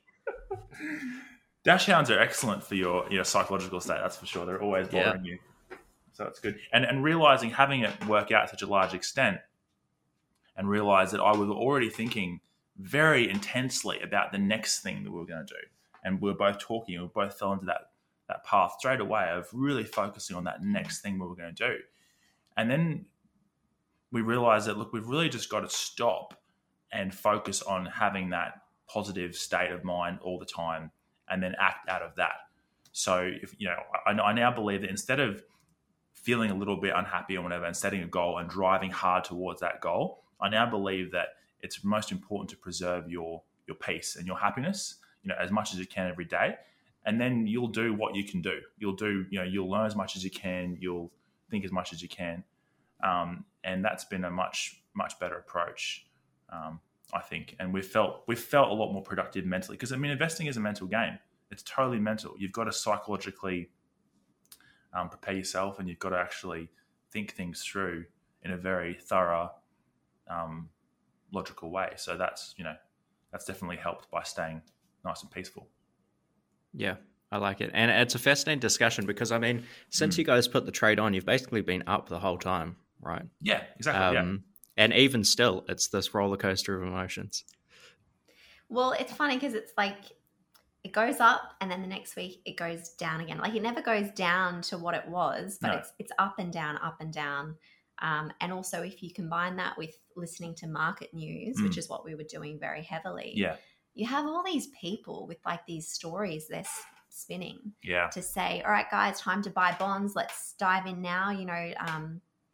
Dachshunds are excellent for your, your psychological state, that's for sure. They're always Yeah. bothering you. So it's good. And and realizing, having it work out to such a large extent, and realize that I was already thinking very intensely about the next thing that we were going to do. And we were both talking, and we both fell into that, that path straight away of really focusing on that next thing we were going to do. And then we realized that, look, we've really just got to stop and focus on having that positive state of mind all the time and then act out of that. So, if you know, I, I now believe that instead of feeling a little bit unhappy or whatever and setting a goal and driving hard towards that goal, I now believe that it's most important to preserve your your peace and your happiness, you know, as much as you can every day. And then you'll do what you can do. You'll do, you know, you'll learn as much as you can. You'll think as much as you can. Um, and that's been a much, much better approach, um, I think. And we've felt, we've felt a lot more productive mentally, because I mean, investing is a mental game. It's totally mental. You've got to psychologically um, prepare yourself, and you've got to actually think things through in a very thorough, um, logical way. So that's, you know, that's definitely helped by staying nice and peaceful. Yeah, I like it. And it's a fascinating discussion because, I mean, since Mm. you guys put the trade on, you've basically been up the whole time, right? Yeah, exactly. Um, And even still, it's this roller coaster of emotions. well, it's funny because it's like it goes up and then the next week it goes down again. Like, it never goes down to what it was, but No. it's it's up and down, up and down. Um, and also, if you combine that with listening to market news, Mm. which is what we were doing very heavily, Yeah, you have all these people with like these stories they're s- spinning yeah, to say, all right, guys, time to buy bonds. Let's dive in now. You know, um,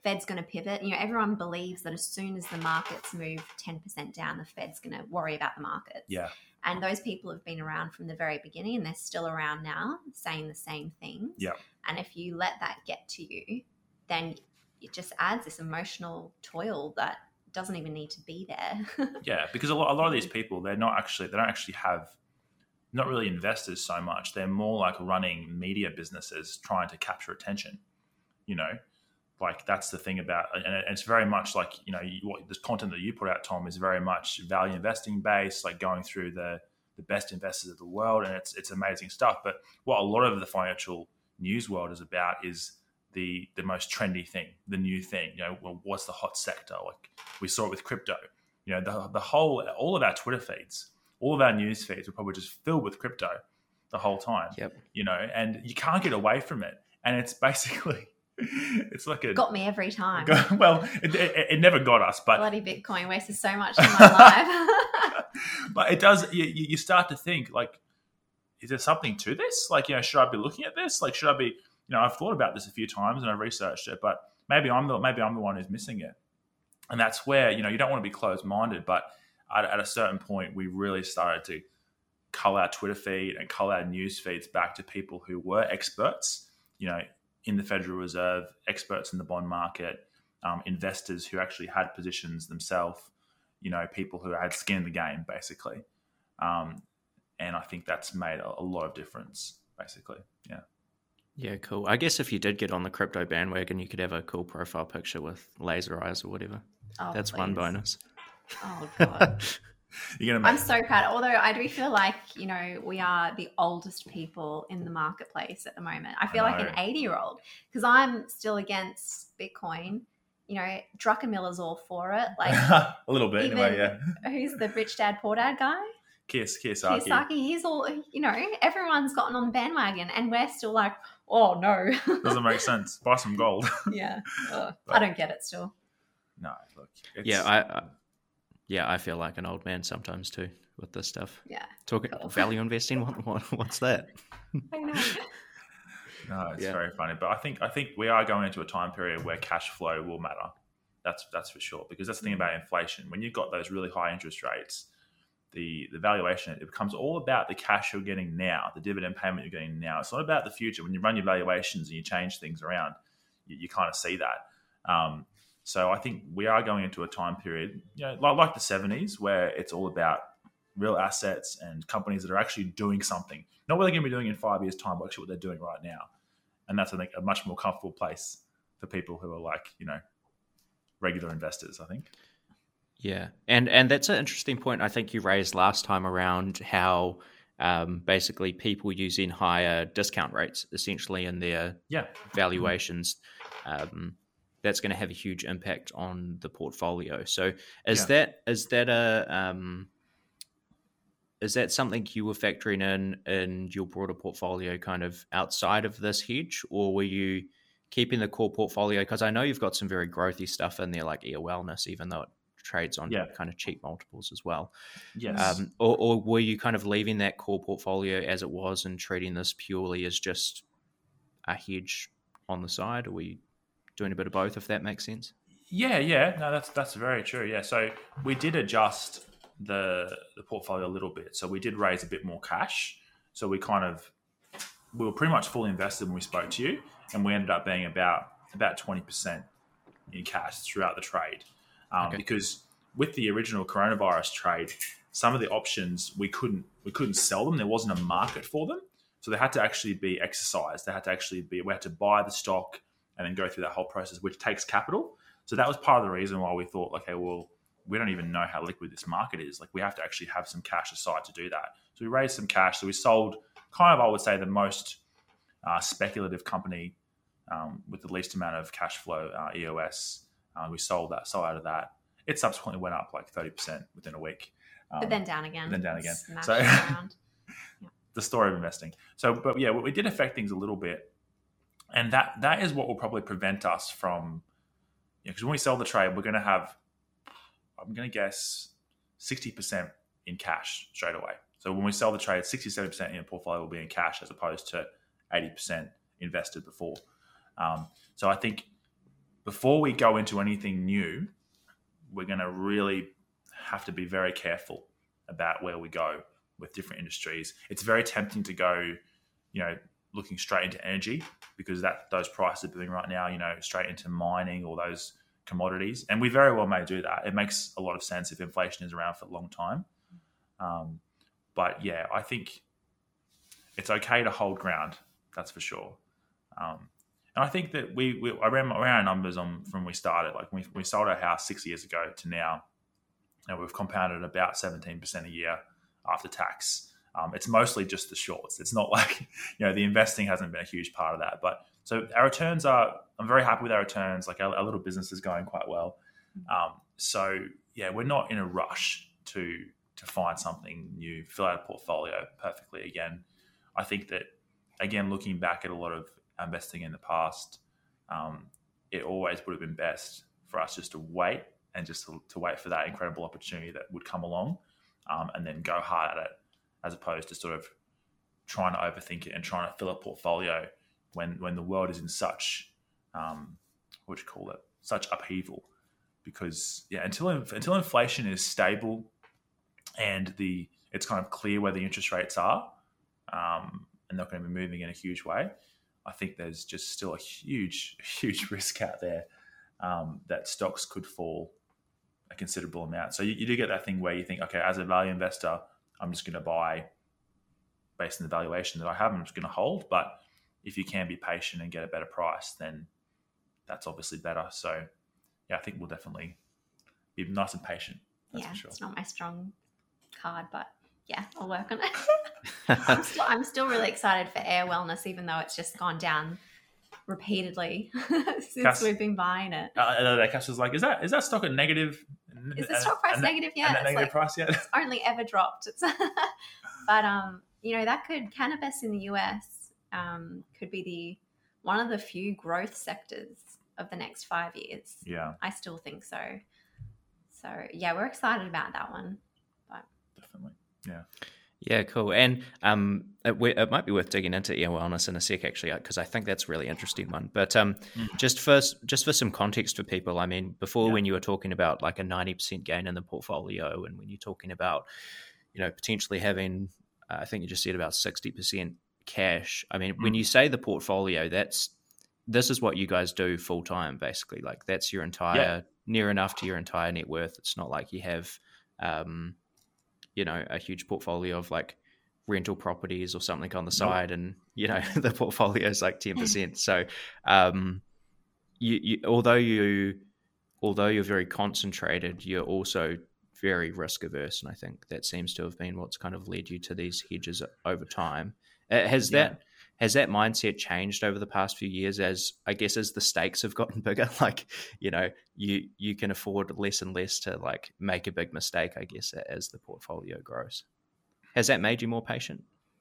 Fed's going to pivot. You know, everyone believes that as soon as the markets move ten percent down, the Fed's going to worry about the markets. Yeah. And those people have been around from the very beginning, and they're still around now saying the same things. Yeah. And if you let that get to you, then it just adds this emotional toil that doesn't even need to be there. Yeah, because a lot, a lot of these people, they're not actually, they don't actually have, not really investors so much. They're more like running media businesses trying to capture attention, you know? Like that's the thing about, and it's very much like, you know, you, what this content that you put out, Tom, is very much value investing based, like going through the the best investors of the world, and it's it's amazing stuff. But what a lot of the financial news world is about is the the most trendy thing, the new thing. You know, well, what's the hot sector? Like we saw it with crypto. You know, the the whole all of our Twitter feeds, all of our news feeds were probably just filled with crypto the whole time. Yep. You know, and you can't get away from it, and it's basically. It's like a got me every time. Well, it, it, it never got us, but bloody Bitcoin wasted so much in my life. But it does. You, you start to think like, is there something to this? Like, you know, should I be looking at this? Like, should I be? You know, I've thought about this a few times and I've researched it, but maybe I'm the maybe I'm the one who's missing it. And that's where, you know, you don't want to be closed-minded, but at, at a certain point, we really started to cull our Twitter feed and cull our news feeds back to people who were experts. You know. In the Federal Reserve, experts in the bond market, um, investors who actually had positions themselves, you know, people who had skin in the game, basically. Um, and I think that's made a, a lot of difference, basically. Yeah. Yeah, cool. I guess if you did get on the crypto bandwagon, you could have a cool profile picture with laser eyes or whatever. Oh, that's please. one bonus. Oh, God. You're gonna make- I'm so proud. Although I do feel like, you know, we are the oldest people in the marketplace at the moment. I feel I like know. an eighty-year-old because I'm still against Bitcoin. You know, Druckenmiller's all for it. Like a little bit, even, anyway, yeah. Who's the rich dad, poor dad guy? Kiss, Kiyosaki. Kiyosaki. He's all, you know, everyone's gotten on the bandwagon and we're still like, oh, no. Doesn't make sense. Buy some gold. Yeah. Ugh. I don't get it still. No, look. It's, Yeah, I, I yeah, I feel like an old man sometimes too with this stuff. Yeah. Talking Cool. value investing, what, what what's that? I know. No, it's Yeah. very funny. But I think I think we are going into a time period where cash flow will matter. That's that's for sure. Because that's the thing about inflation. When you've got those really high interest rates, the the valuation, it becomes all about the cash you're getting now, the dividend payment you're getting now. It's not about the future. When you run your valuations and you change things around, you, you kind of see that. Um, so I think we are going into a time period, you know, like, like the seventies, where it's all about real assets and companies that are actually doing something. Not what they're going to be doing in five years' time, but actually what they're doing right now. And that's, I think, a much more comfortable place for people who are like, you know, regular investors, I think. Yeah, and and that's an interesting point I think you raised last time around how um, basically people using higher discount rates essentially in their Yeah. valuations, um, that's going to have a huge impact on the portfolio. So is Yeah. that is that a um, is that something you were factoring in in your broader portfolio kind of outside of this hedge, or were you keeping the core portfolio? Because I know you've got some very growthy stuff in there like Air Wellness, even though it trades on Yeah. kind of cheap multiples as well. Yes. Um, or, or were you kind of leaving that core portfolio as it was and treating this purely as just a hedge on the side? Or were you doing a bit of both, if that makes sense? Yeah, yeah. No, that's that's very true. Yeah. So we did adjust the the portfolio a little bit. So we did raise a bit more cash. So we kind of we were pretty much fully invested when we spoke to you, and we ended up being about about twenty percent in cash throughout the trade. Um, Okay. Because with the original coronavirus trade, some of the options we couldn't we couldn't sell them. There wasn't a market for them, so they had to actually be exercised. They had to actually be we had to buy the stock and then go through that whole process, which takes capital. So that was part of the reason why we thought, okay, well, we don't even know how liquid this market is. Like, we have to actually have some cash aside to do that. So we raised some cash. So we sold kind of, I would say, the most uh, speculative company um, with the least amount of cash flow, uh, E O S. Uh, we sold that, sold out of that. It subsequently went up like thirty percent within a week. Um, But then down again. then down again. Smash So- it around. the story of investing. So, but yeah, we did affect things a little bit, and that that is what will probably prevent us from, because when we sell the trade, we're going to have, I'm going to guess, sixty percent in cash straight away. So when we sell the trade, sixty-seven percent in your portfolio will be in cash as opposed to eighty percent invested before. Um, so I think before we go into anything new, we're going to really have to be very careful about where we go with different industries. It's very tempting to go, you know, looking straight into energy because that those prices are doing right now, you know, straight into mining or those commodities. And we very well may do that. It makes a lot of sense if inflation is around for a long time. Um, but yeah, I think it's okay to hold ground. That's for sure. Um, and I think that we, we I ran, I ran our numbers on from when we started. Like we, we sold our house six years ago to now, and we've compounded about seventeen percent a year after tax. Um, it's mostly just the shorts. It's not like, you know, the investing hasn't been a huge part of that. But so our returns are, I'm very happy with our returns. Like our, our little business is going quite well. Um, so yeah, we're not in a rush to to find something new, fill out a portfolio perfectly again. I think that, again, looking back at a lot of investing in the past, um, it always would have been best for us just to wait and just to, to wait for that incredible opportunity that would come along, um, and then go hard at it, as opposed to sort of trying to overthink it and trying to fill a portfolio when when the world is in such, um, what do you call it, such upheaval. Because yeah, until until inflation is stable and the it's kind of clear where the interest rates are, um, and not going to be moving in a huge way, I think there's just still a huge, huge risk out there, um, that stocks could fall a considerable amount. So you, you do get that thing where you think, okay, as a value investor, I'm just going to buy based on the valuation that I have. I'm just going to hold. But if you can be patient and get a better price, then that's obviously better. So yeah, I think we'll definitely be nice and patient. That's yeah, for sure. It's not my strong card, but yeah, I'll work on it. I'm, still, I'm still really excited for Air Wellness, even though it's just gone down repeatedly since Cass, we've been buying it. Uh, that Cass was like, is that is that stock at negative? Is the stock price and negative that, yet? and that It's negative like, price yet? It's only ever dropped. It's but um, you know, that could cannabis in the U S um could be the one of the few growth sectors of the next five years. Yeah, I still think so. So yeah, we're excited about that one. But definitely. Yeah. Yeah, cool. And um, it, it might be worth digging into Air Wellness in a sec, actually, because I think that's a really interesting one. But um, mm. just first, just for some context for people, I mean, before yeah. when you were talking about like a ninety percent gain in the portfolio, and when you're talking about, you know, potentially having, uh, I think you just said about sixty percent cash. I mean, mm. when you say the portfolio, that's this is what you guys do full time, basically. Like that's your entire, yeah. near enough to your entire net worth. It's not like you have, um, you know, a huge portfolio of like rental properties or something on the side, nope. and you know the portfolio is like ten percent. So, um, you, you although you although you're very concentrated, you're also very risk averse, and I think that seems to have been what's kind of led you to these hedges over time. Uh, has yeah. that has that mindset changed over the past few years? As I guess as the stakes have gotten bigger, like you know, you you can afford less and less to like make a big mistake, I guess, as the portfolio grows. Has that made you more patient?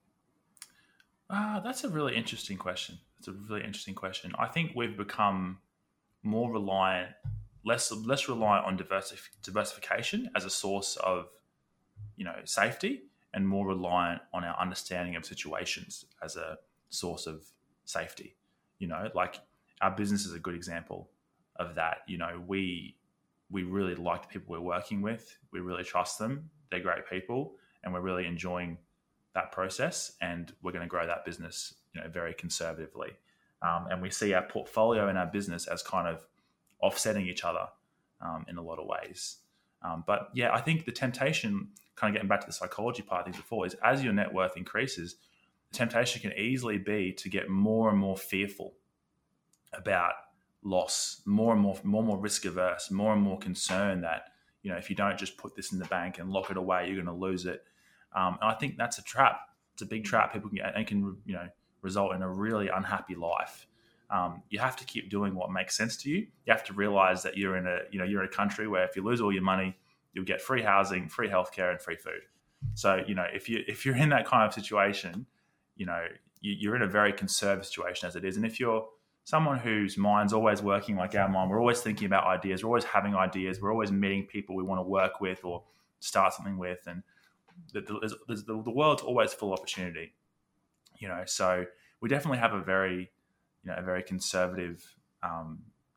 Uh, that's a really interesting question. It's a really interesting question. I think we've become more reliant, less less reliant on diversif- diversification as a source of, you know, safety, and more reliant on our understanding of situations as a source of safety. You know, like our business is a good example of that. You know, we we really like the people we're working with. We really trust them. They're great people, and we're really enjoying that process. And we're going to grow that business, you know, very conservatively. Um, and we see our portfolio and our business as kind of offsetting each other um, in a lot of ways. Um, but yeah, I think the temptation, kind of getting back to the psychology part I think before, is as your net worth increases, the temptation can easily be to get more and more fearful about loss, more and more, more and more risk averse, more and more concerned that, you know, if you don't just put this in the bank and lock it away, you're going to lose it. Um, and I think that's a trap. It's a big trap. People can get, and can, you know, result in a really unhappy life. Um, you have to keep doing what makes sense to you. You have to realize that you're in a, you know, you're in a country where if you lose all your money, you'll get free housing, free healthcare, and free food. So, you know, if you if you're in that kind of situation, you know, you, you're in a very conservative situation as it is. And if you're someone whose mind's always working like our mind, we're always thinking about ideas, we're always having ideas, we're always meeting people we want to work with or start something with, and the, the, the, the world's always full of opportunity. You know, so we definitely have a very, you know, a very conservative um,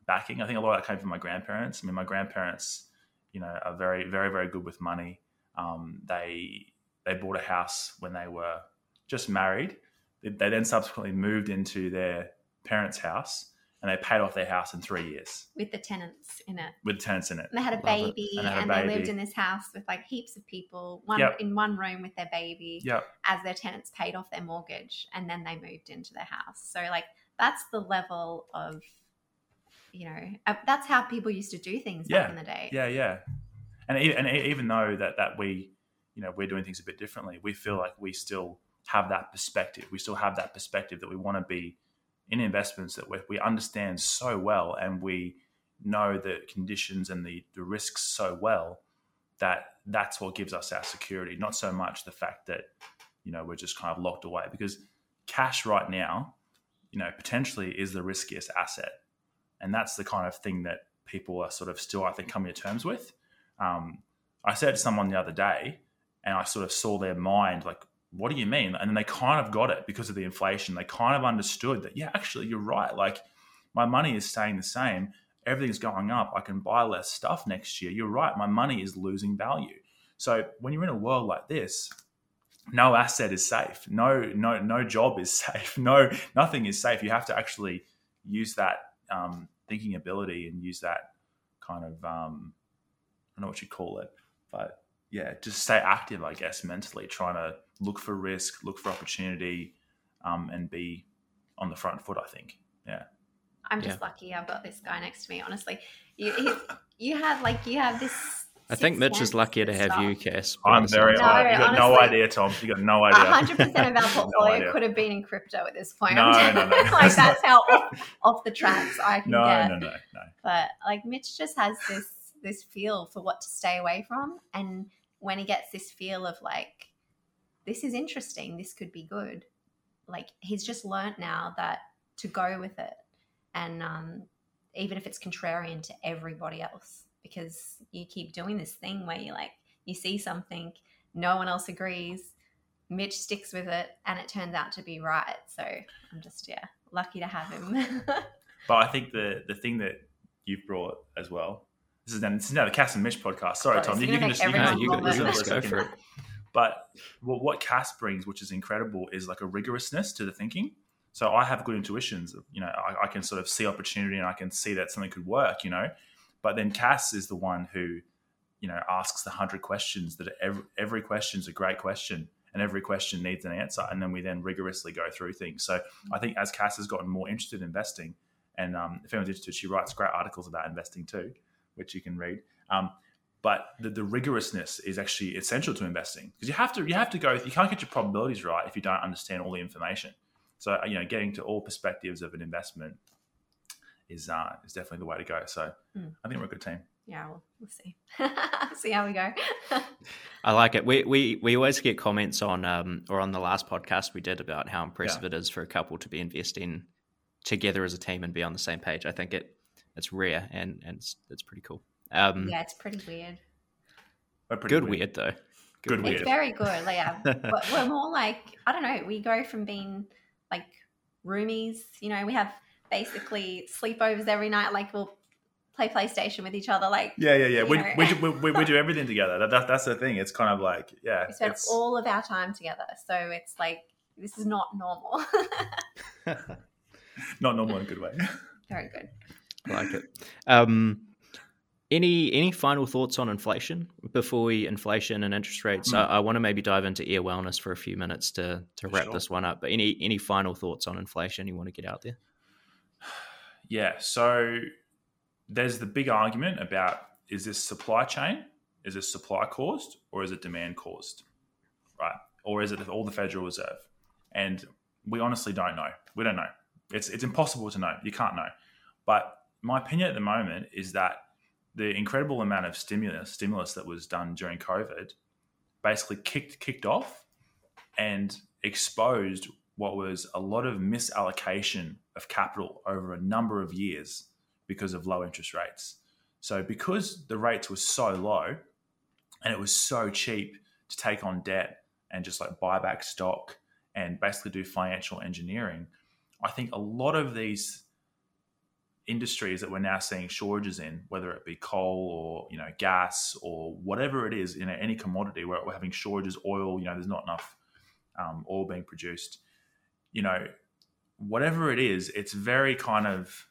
backing. I think a lot of that came from my grandparents. I mean, my grandparents, you know, are very, very, very good with money. Um, they they bought a house when they were just married. They, they then subsequently moved into their parents' house, and they paid off their house in three years with the tenants in it. With tenants in it, and they had a Love baby, And they had a and baby. they lived in this house with like heaps of people, one Yep. in one room with their baby. Yep. As their tenants paid off their mortgage, and then they moved into their house. So like that's the level of, you know, uh, that's how people used to do things Yeah. back in the day. Yeah, yeah. And e- and e- even though that that we, you know, we're doing things a bit differently, we feel like we still have that perspective. We still have that perspective that we want to be in investments that we, we understand so well, and we know the conditions and the, the risks so well that that's what gives us our security, not so much the fact that, you know, we're just kind of locked away. Because cash right now, you know, potentially is the riskiest asset. And that's the kind of thing that people are sort of still, I think, coming to terms with. Um, I said to someone the other day, and I sort of saw their mind like, what do you mean? And then they kind of got it because of the inflation. They kind of understood that, yeah, actually, you're right. Like, my money is staying the same. Everything's going up. I can buy less stuff next year. You're right. My money is losing value. So when you're in a world like this, no asset is safe. No, no, no job is safe. No, nothing is safe. You have to actually use that um, thinking ability and use that kind of, um, I don't know what you call it, but yeah, just stay active, I guess, mentally, trying to look for risk, look for opportunity, um, and be on the front foot, I think. Yeah. I'm just Yeah. lucky I've got this guy next to me, honestly. You he, you have like you have this I think Mitch is sixth luckier to sense have and you, stuff. Cass. I'm honestly. very No, honest. You got no honestly, idea, Tom. You got no A idea. hundred percent of our No portfolio idea. could have been in crypto at this point. No, I'm no, no. just- like that's how off, off the tracks I can No, get. no, no, no. But like Mitch just has this this feel for what to stay away from, and when he gets this feel of like, this is interesting, this could be good, like he's just learnt now that to go with it, and um, even if it's contrarian to everybody else, because you keep doing this thing where you like you see something, no one else agrees, Mitch sticks with it, and it turns out to be right. So I'm just yeah lucky to have him. But I think the the thing that you've brought as well, this is now, this is now the Cass and Mitch podcast. Sorry, Sorry, Tom, it's you, gonna you can make just you can No, just you got, everyone you listen got for a just go second. for it. But what, what Cass brings, which is incredible, is like a rigorousness to the thinking. So I have good intuitions. You know, I, I can sort of see opportunity and I can see that something could work, you know. But then Cass is the one who, you know, asks the hundred questions that every, every question is a great question and every question needs an answer. And then we then rigorously go through things. So I think as Cass has gotten more interested in investing, and um, if anyone's interested, she writes great articles about investing too, which you can read. Um, But the, the rigorousness is actually essential to investing, because you have to you have to go. You can't get your probabilities right if you don't understand all the information. So you know, getting to all perspectives of an investment is uh, is definitely the way to go. So Mm. I think we're a good team. Yeah, we'll, we'll see. See how we go. I like it. We we we always get comments on um or on the last podcast we did about how impressive Yeah. it is for a couple to be investing together as a team and be on the same page. I think it it's rare and and it's, it's pretty cool. Um, Yeah, it's pretty weird. We're pretty good weird though. Good weird. It's very good. Like, yeah, but we're more like, I don't know. We go from being like roomies. You know, we have basically sleepovers every night. Like we'll play PlayStation with each other. Like Yeah, yeah, yeah. you We, know. we, do, we, we, we do everything together. That, that, that's the thing. It's kind of like, yeah. we spend It's, all of our time together. So it's like this is not normal. not normal in a good way. Very good. I like it. Um, any any final thoughts on inflation before we inflation and interest rates? Mm. I, I want to maybe dive into air wellness for a few minutes to to For wrap sure. this one up. But any any final thoughts on inflation you want to get out there? Yeah. So there's the big argument about, is this supply chain? Is this supply caused or is it demand caused? Right. Or is it all the Federal Reserve? And we honestly don't know. We don't know. It's it's impossible to know. You can't know. But my opinion at the moment is that the incredible amount of stimulus stimulus that was done during COVID basically kicked kicked off and exposed what was a lot of misallocation of capital over a number of years because of low interest rates. So because the rates were so low and it was so cheap to take on debt and just like buy back stock and basically do financial engineering, I think a lot of these industries that we're now seeing shortages in, whether it be coal or, you know, gas or whatever it is, you know, any commodity where we're having shortages, oil, you know, there's not enough um, oil being produced, you know, whatever it is, it's very kind of,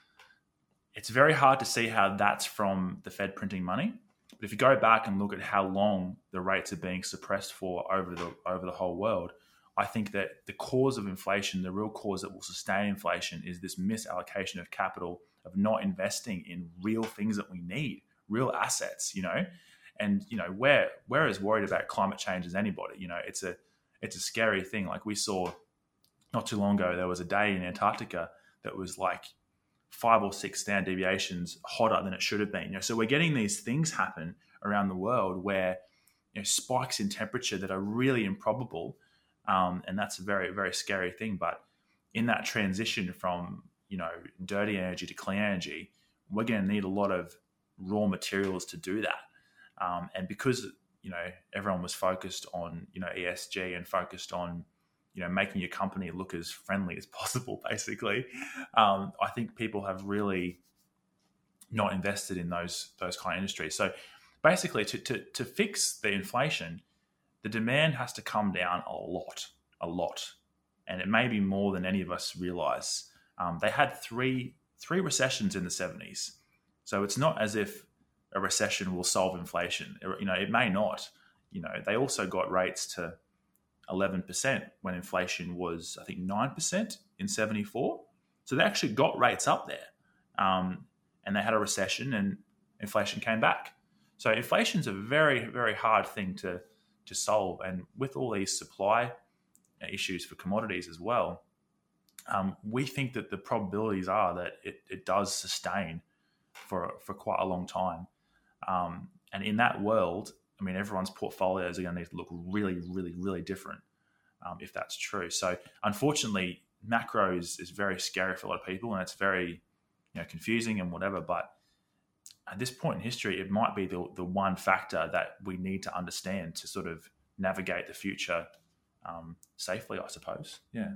it's very hard to see how that's from the Fed printing money. But if you go back and look at how long the rates are being suppressed for over the over the whole world, I think that the cause of inflation, the real cause that will sustain inflation, is this misallocation of capital, of not investing in real things that we need, real assets, you know. And, you know, we're, we're as worried about climate change as anybody. You know, it's a it's a scary thing. Like we saw not too long ago, there was a day in Antarctica that was like five or six standard deviations hotter than it should have been. You know, so we're getting these things happen around the world where, you know, spikes in temperature that are really improbable. Um, and that's a very, very scary thing. But in that transition from, you know, dirty energy to clean energy, we're going to need a lot of raw materials to do that. Um, and because, you know, everyone was focused on, you know, E S G and focused on, you know, making your company look as friendly as possible, basically, um, I think people have really not invested in those those kind of industries. So basically, to, to, to fix the inflation, the demand has to come down a lot, a lot. And it may be more than any of us realize. Um, they had three three recessions in the seventies. So it's not as if a recession will solve inflation. You know, it may not. You know, they also got rates to eleven percent when inflation was, I think, nine percent in seventy-four. So they actually got rates up there. Um, and they had a recession and inflation came back. So inflation's a very, very hard thing to, to solve. And with all these supply issues for commodities as well, um, we think that the probabilities are that it, it does sustain for, for quite a long time. Um, and in that world, I mean, everyone's portfolios are going to need to look really, really, really different um, if that's true. So unfortunately, macro is, is very scary for a lot of people, and it's very, you know, confusing and whatever. But at this point in history, it might be the, the one factor that we need to understand to sort of navigate the future um, safely, I suppose. Yeah.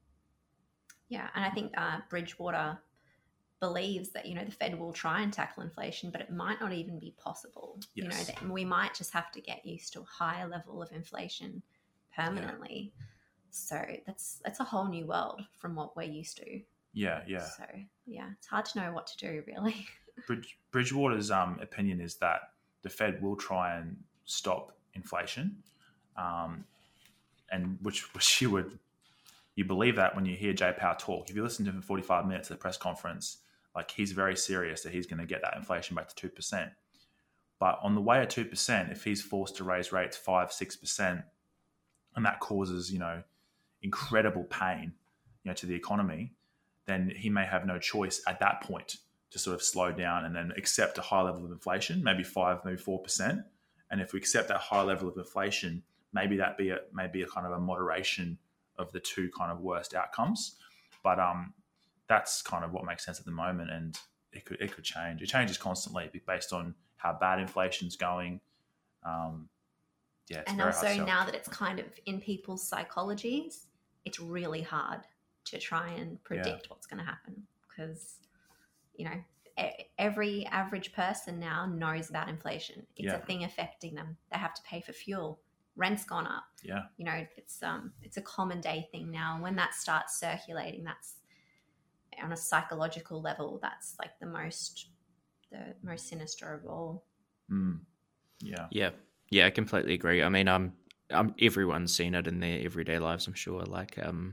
Yeah, and I think uh, Bridgewater believes that, you know, the Fed will try and tackle inflation, but it might not even be possible. Yes. You know, that we might just have to get used to a higher level of inflation permanently. Yeah. So that's that's a whole new world from what we're used to. Yeah, yeah. So yeah, it's hard to know what to do, really. Bridge, Bridgewater's um, opinion is that the Fed will try and stop inflation, um, and which which you would you believe that when you hear Jay Powell talk. If you listen to him for forty-five minutes at the press conference, like, he's very serious that he's going to get that inflation back to two percent. But on the way to two percent, if he's forced to raise rates five, six percent, and that causes, you know, incredible pain, you know, to the economy, then he may have no choice at that point to sort of slow down and then accept a high level of inflation, maybe five, maybe four percent. And if we accept that high level of inflation, maybe that be a maybe a kind of a moderation of the two kind of worst outcomes. But um, that's kind of what makes sense at the moment, and it could it could change. It changes constantly based on how bad inflation's going. Um, yeah, it's and very also hard to now that it's kind of in people's psychologies, it's really hard to try and predict yeah. what's going to happen, because, you know, every average person now knows about inflation. It's yeah. a thing affecting them. They have to pay for fuel. Rent's gone up. Yeah. You know, it's um it's a common day thing now. And when that starts circulating, that's on a psychological level, that's like the most the most sinister of all. Mm. Yeah. Yeah. Yeah, I completely agree. I mean, um um everyone's seen it in their everyday lives, I'm sure. Like um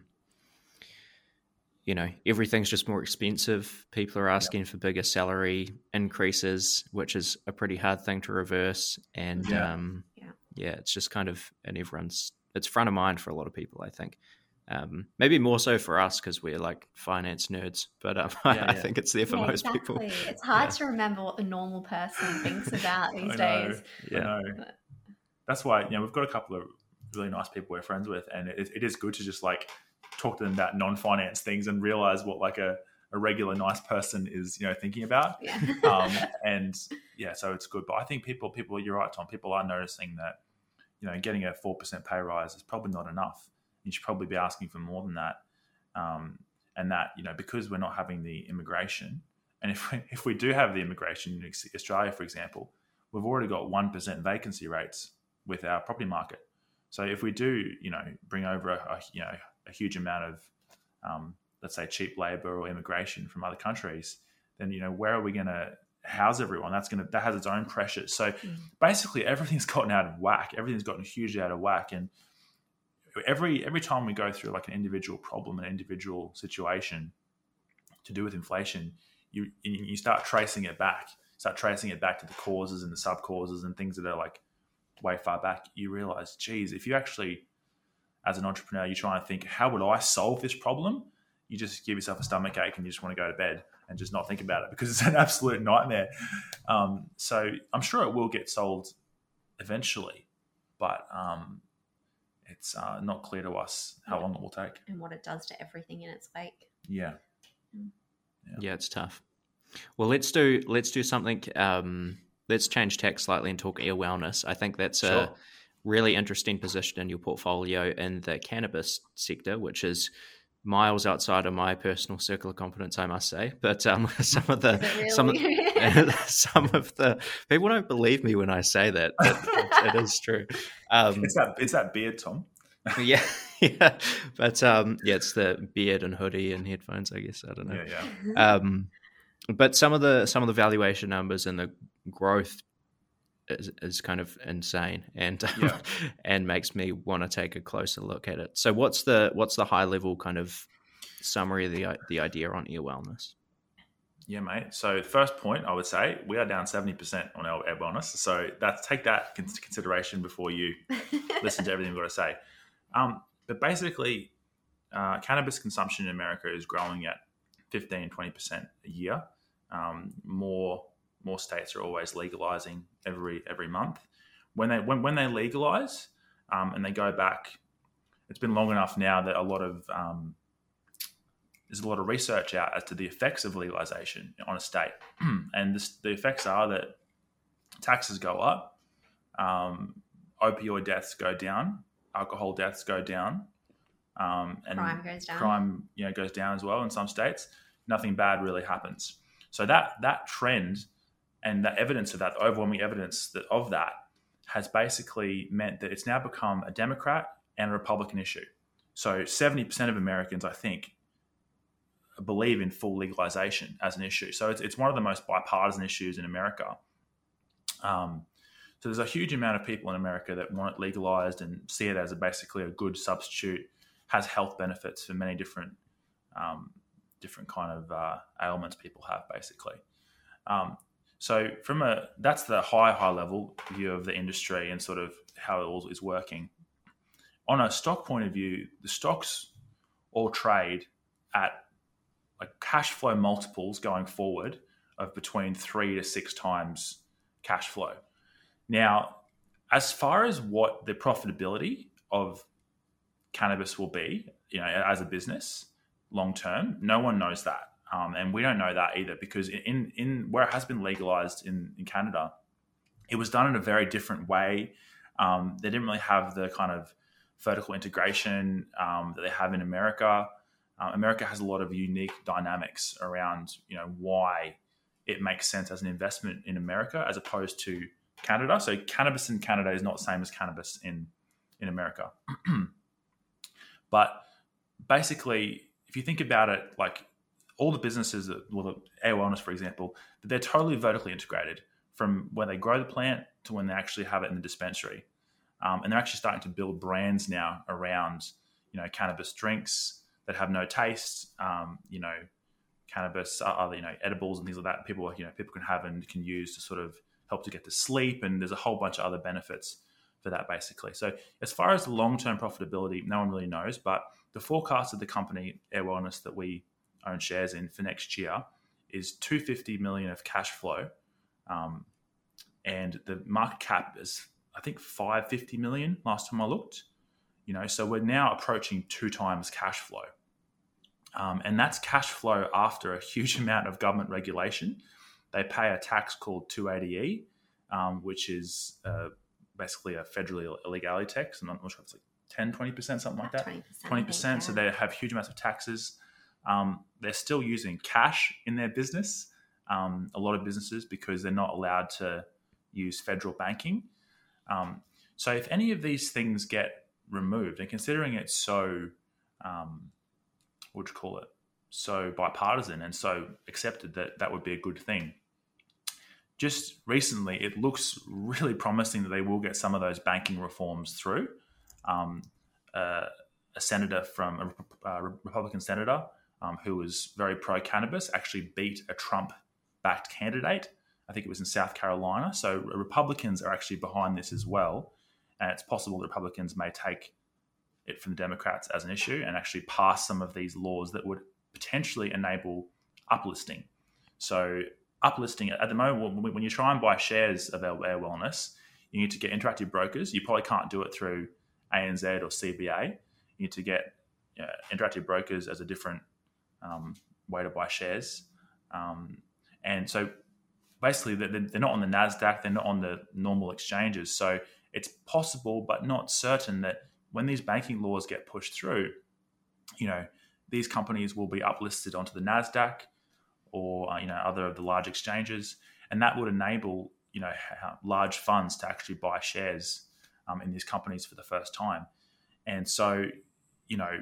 you know, everything's just more expensive. People are asking yep. for bigger salary increases, which is a pretty hard thing to reverse. And yeah. um yeah. yeah, it's just kind of in everyone's, it's front of mind for a lot of people, I think. Um, maybe more so for us because we're like finance nerds, but um, yeah, I yeah. think it's there for yeah, most exactly. people. It's hard yeah. to remember what the normal person thinks about these I days. Know, yeah, I know. That's why, you know, we've got a couple of really nice people we're friends with, and it, it is good to just like talk to them about non-finance things and realize what like a, a regular nice person is, you know, thinking about. Yeah. um, and yeah, so it's good. But I think people, people, you're right, Tom. People are noticing that, you know, getting a four percent pay rise is probably not enough. You should probably be asking for more than that. Um, and that, you know, because we're not having the immigration, And if we, if we do have the immigration in Australia, for example, we've already got one percent vacancy rates with our property market. So if we do, you know, bring over a, a you know a huge amount of, um, let's say, cheap labour or immigration from other countries, then you know where are we going to house everyone? That's going to that has its own pressures. So mm. basically, everything's gotten out of whack. Everything's gotten hugely out of whack, and every every time we go through like an individual problem, an individual situation to do with inflation, you you start tracing it back. Start tracing it back to the causes and the sub causes and things that are like way far back. You realize, geez, if you actually, as an entrepreneur, you try and think, how would I solve this problem? You just give yourself a stomach ache and you just want to go to bed and just not think about it because it's an absolute nightmare. Um, so I'm sure it will get solved eventually, but um, it's uh, not clear to us how long it will take. And what it does to everything in its wake. Yeah. Yeah, yeah it's tough. Well, let's do let's do something. Um, let's change tack slightly and talk air wellness. I think that's sure. a really interesting position in your portfolio in the cannabis sector, which is miles outside of my personal circle of competence, I must say. But um, some of the really? some of, some of the people don't believe me when I say that. But it, it is true. Um, it's that it's that beard, Tom. yeah, yeah. But um, yeah, it's the beard and hoodie and headphones. I guess I don't know. Yeah, yeah. Um, but some of the some of the valuation numbers and the growth is, is kind of insane, and um, yeah. and makes me want to take a closer look at it. So, what's the what's the high level kind of summary of the the idea on ear wellness? Yeah, mate. So, first point, I would say we are down seventy percent on our air wellness. So, that's take that into consideration before you listen to everything we've got to say. Um, but basically, uh, cannabis consumption in America is growing at fifteen, twenty percent a year. Um, more more states are always legalizing every every month. When they when, when they legalize um, and they go back, it's been long enough now that a lot of um, there's a lot of research out as to the effects of legalization on a state, and this, the effects are that taxes go up, um, opioid deaths go down, alcohol deaths go down, um, and crime goes down. Crime, you know, goes down as well in some states. Nothing bad really happens. So that that trend and the evidence of that, the overwhelming evidence that of that, has basically meant that it's now become a Democrat and a Republican issue. So seventy percent of Americans, I think, believe in full legalization as an issue. So it's it's one of the most bipartisan issues in America. Um, so there's a huge amount of people in America that want it legalized and see it as a, basically a good substitute, has health benefits for many different um, different kind of uh, ailments people have, basically. Um, so from a that's the high high level view of the industry and sort of how it all is working. On a stock point of view, the stocks all trade at like cash flow multiples going forward of between three to six times cash flow. Now, as far as what the profitability of cannabis will be, you know, as a business long term, no one knows that, um, and we don't know that either because in in where it has been legalized in, in Canada, it was done in a very different way. Um, they didn't really have the kind of vertical integration um, that they have in America. Uh, America has a lot of unique dynamics around, you know, why it makes sense as an investment in America as opposed to Canada. So cannabis in Canada is not the same as cannabis in, in America. But basically, if you think about it, like all the businesses that, well, the Air Wellness, for example, they're totally vertically integrated from when they grow the plant to when they actually have it in the dispensary. Um, and they're actually starting to build brands now around, you know, cannabis drinks that have no taste, um, you know, cannabis, other, you know, edibles and things like that. People, you know, people can have and can use to sort of help to get to sleep. And there's a whole bunch of other benefits for that, basically. So as far as long-term profitability, no one really knows. But the forecast of the company, Air Wellness, that we own shares in for next year is two hundred fifty million dollars of cash flow. Um, and the market cap is, I think, five hundred fifty million dollars last time I looked. You know, so we're now approaching two times cash flow. Um, and that's cash flow after a huge amount of government regulation. They pay a tax called two eighty E, um, which is uh, basically a federally illegality tax. I'm not sure if it's like ten, twenty percent, something like that. twenty percent. twenty percent. So they have huge amounts of taxes. Um, they're still using cash in their business. um, a lot of businesses because they're not allowed to use federal banking. Um, so if any of these things get removed, and considering it's so, um, what would you call it, so bipartisan and so accepted that that would be a good thing. Just recently, it looks really promising that they will get some of those banking reforms through. Um, uh, a senator from a, a Republican senator um, who was very pro-cannabis actually beat a Trump-backed candidate. I think it was in South Carolina. So Republicans are actually behind this as well. And it's possible that Republicans may take it from the Democrats as an issue and actually pass some of these laws that would potentially enable uplisting. So uplisting, at the moment, when you try and buy shares of Ayr Wellness, you need to get Interactive Brokers. You probably can't do it through A N Z or C B A. You need to get uh, Interactive Brokers as a different um, way to buy shares. Um, and so basically, they're, they're not on the NASDAQ. They're not on the normal exchanges. So it's possible, but not certain, that when these banking laws get pushed through, you know, these companies will be uplisted onto the NASDAQ or, uh, you know, other of the large exchanges. And that would enable, you know, large funds to actually buy shares um, in these companies for the first time. And so, you know,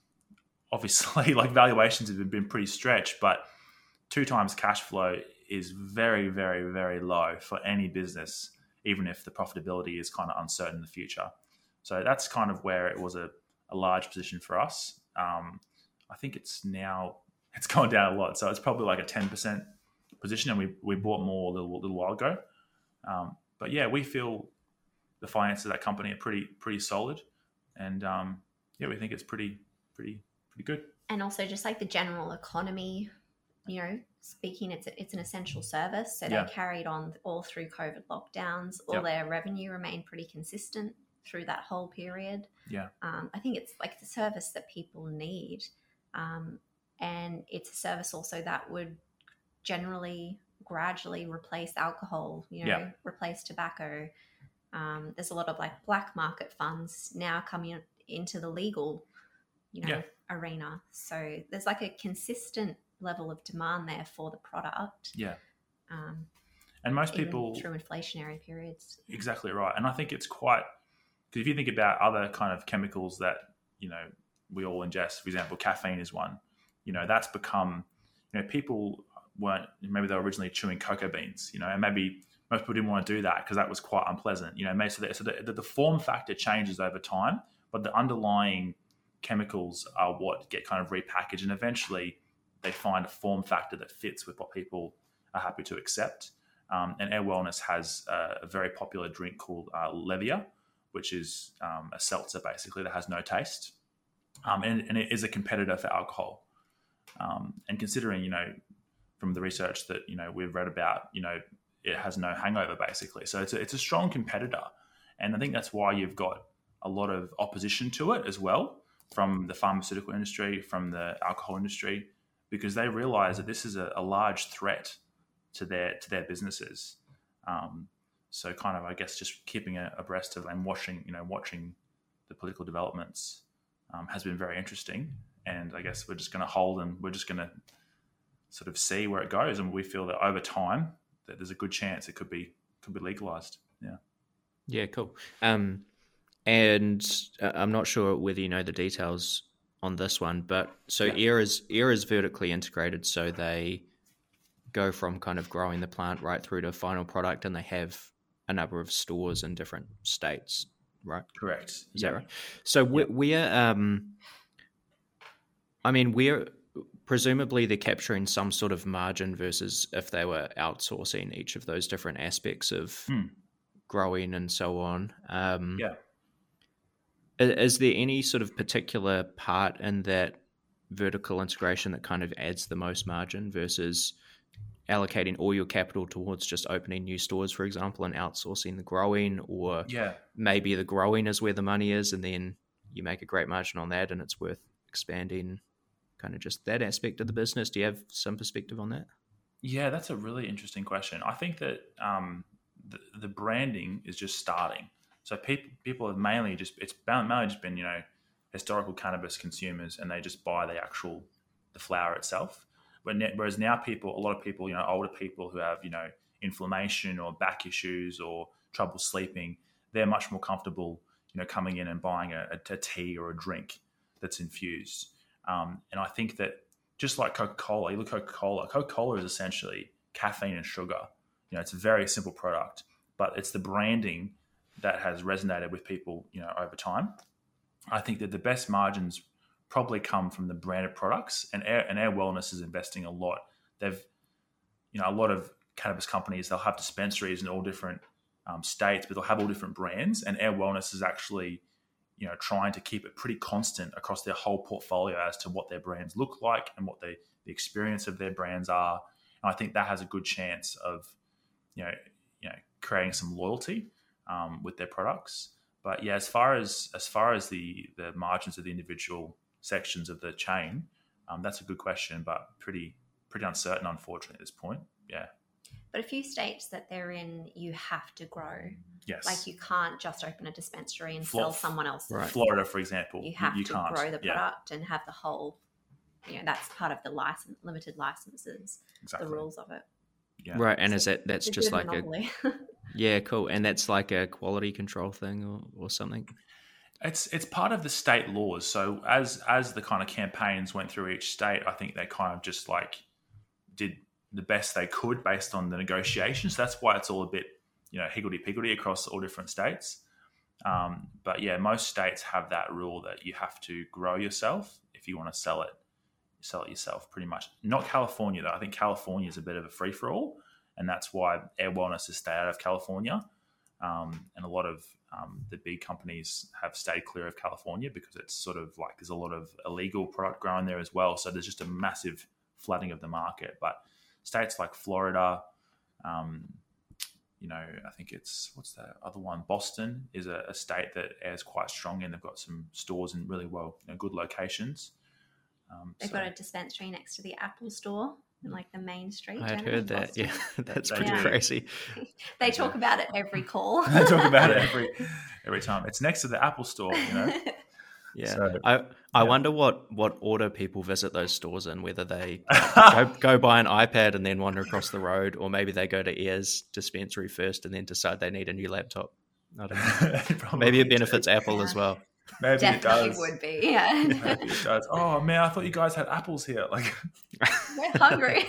obviously, like, valuations have been pretty stretched, but two times cash flow is very, very, very low for any business, even if the profitability is kind of uncertain in the future. So that's kind of where it was a, a large position for us. Um, I think it's now, it's gone down a lot. So it's probably like a ten percent position, and we, we bought more a little, little while ago. Um, but yeah, we feel the finances of that company are pretty, pretty solid. And um, yeah, we think it's pretty, pretty, pretty good. And also just like the general economy, you know, speaking, it's a, it's an essential service. So Yeah. they carried on all through COVID lockdowns. All Yep. their revenue remained pretty consistent through that whole period. Yeah. Um, I think it's like the service that people need. Um, and it's a service also that would generally gradually replace alcohol, you know, Yeah. replace tobacco. Um, there's a lot of like black market funds now coming into the legal, you know, Yeah. arena. So there's like a consistent level of demand there for the product. Yeah. Um, And most even people, through inflationary periods. exactly right. And I think it's quite, because if you think about other kind of chemicals that, you know, we all ingest, for example, caffeine is one, you know, that's become, you know, people weren't, maybe they were originally chewing cocoa beans, you know, and maybe most people didn't want to do that because that was quite unpleasant, you know, maybe so, that, so the, the form factor changes over time, but the underlying chemicals are what get kind of repackaged, and eventually they find a form factor that fits with what people are happy to accept. Um, and Ayr Wellness has a, a very popular drink called uh, Levia, which is um, a seltzer basically that has no taste. Um, and, and it is a competitor for alcohol. Um, and considering, you know, from the research that, you know, we've read about, you know, it has no hangover basically. So it's a, it's a strong competitor. And I think that's why you've got a lot of opposition to it as well from the pharmaceutical industry, from the alcohol industry, because they realize that this is a, a large threat to their to their businesses. Um, so kind of, I guess, just keeping a, abreast of and watching, you know, watching the political developments um, has been very interesting. And I guess we're just going to hold and we're just going to sort of see where it goes. And we feel that over time that there's a good chance it could be could be legalized. Yeah. Yeah, cool. Um, and uh, I'm not sure whether you know the details on this one, but so Yeah. Ayr is Ayr is vertically integrated, so they go from kind of growing the plant right through to final product, and they have a number of stores in different states, right? Correct. Is Yeah. that right? So we're, we're um, I mean, we're presumably they're capturing some sort of margin versus if they were outsourcing each of those different aspects of Hmm. growing and so on. Um, Yeah. i- Is there any sort of particular part in that vertical integration that kind of adds the most margin versus allocating all your capital towards just opening new stores, for example, and outsourcing the growing, or Yeah. maybe the growing is where the money is and then you make a great margin on that and it's worth expanding kind of just that aspect of the business? Do you have some perspective on that? Yeah, that's a really interesting question. I think that um, the, the branding is just starting. So people people have mainly just, it's mainly just been, you know, historical cannabis consumers, and they just buy the actual, the flower itself. Whereas now people, a lot of people, you know, older people who have, you know, inflammation or back issues or trouble sleeping, they're much more comfortable, you know, coming in and buying a, a tea or a drink that's infused. Um, and I think that just like Coca-Cola, you look at Coca-Cola, Coca-Cola is essentially caffeine and sugar. You know, it's a very simple product, but it's the branding that has resonated with people, you know, over time. I think that the best margins probably come from the branded products, and Air, and Air Wellness is investing a lot. They've, you know, a lot of cannabis companies, they'll have dispensaries in all different um, states, but they'll have all different brands, and Air Wellness is actually, you know, trying to keep it pretty constant across their whole portfolio as to what their brands look like and what they, the experience of their brands are. And I think that has a good chance of, you know, you know, creating some loyalty um, with their products. But yeah, as far as as far as the the margins of the individual sections of the chain, um, that's a good question, but pretty pretty uncertain, unfortunately, at this point. Yeah. But a few states that they're in, you have to grow. Yes. Like you can't just open a dispensary and Flor- sell someone else's. Right. Florida, for example, You have you to can't. grow the Yeah, product and have the whole, you know, that's part of the license, limited licenses, exactly. the rules of it. Yeah. Right, and So is that that's It's a just good like monopoly. a yeah, cool, and that's like a quality control thing or, or something. It's it's part of the state laws. So as as the kind of campaigns went through each state, I think they kind of just like did the best they could based on the negotiations. That's why it's all a bit, you know, higgledy-piggledy across all different states. Um, but yeah, most states have that rule that you have to grow yourself if you want to sell it. Sell it yourself, pretty much. Not California though. I think California is a bit of a free-for-all, and that's why Air Wellness has stayed out of California. Um, and a lot of um, the big companies have stayed clear of California because it's sort of like there's a lot of illegal product growing there as well. So there's just a massive flooding of the market. But states like Florida, um, you know, I think it's, what's that other one? Boston is a, a state that Air's quite strong in. They've got some stores in really well, you know, good locations. Um, They've so, got a dispensary next to the Apple store in like the main street. I had down in heard that. Boston. Yeah, that's They pretty do. crazy. They talk about it every call. they talk about it every every time. It's next to the Apple store, you know. Yeah, So, I I yeah. wonder what what order people visit those stores in. Whether they go, go buy an iPad and then wander across the road, or maybe they go to Air's dispensary first and then decide they need a new laptop. I don't know. Probably Maybe it do. benefits Apple as well. Maybe Definitely it does. would be. Yeah. Maybe it does. Oh man, I thought you guys had apples here. Like, We're hungry.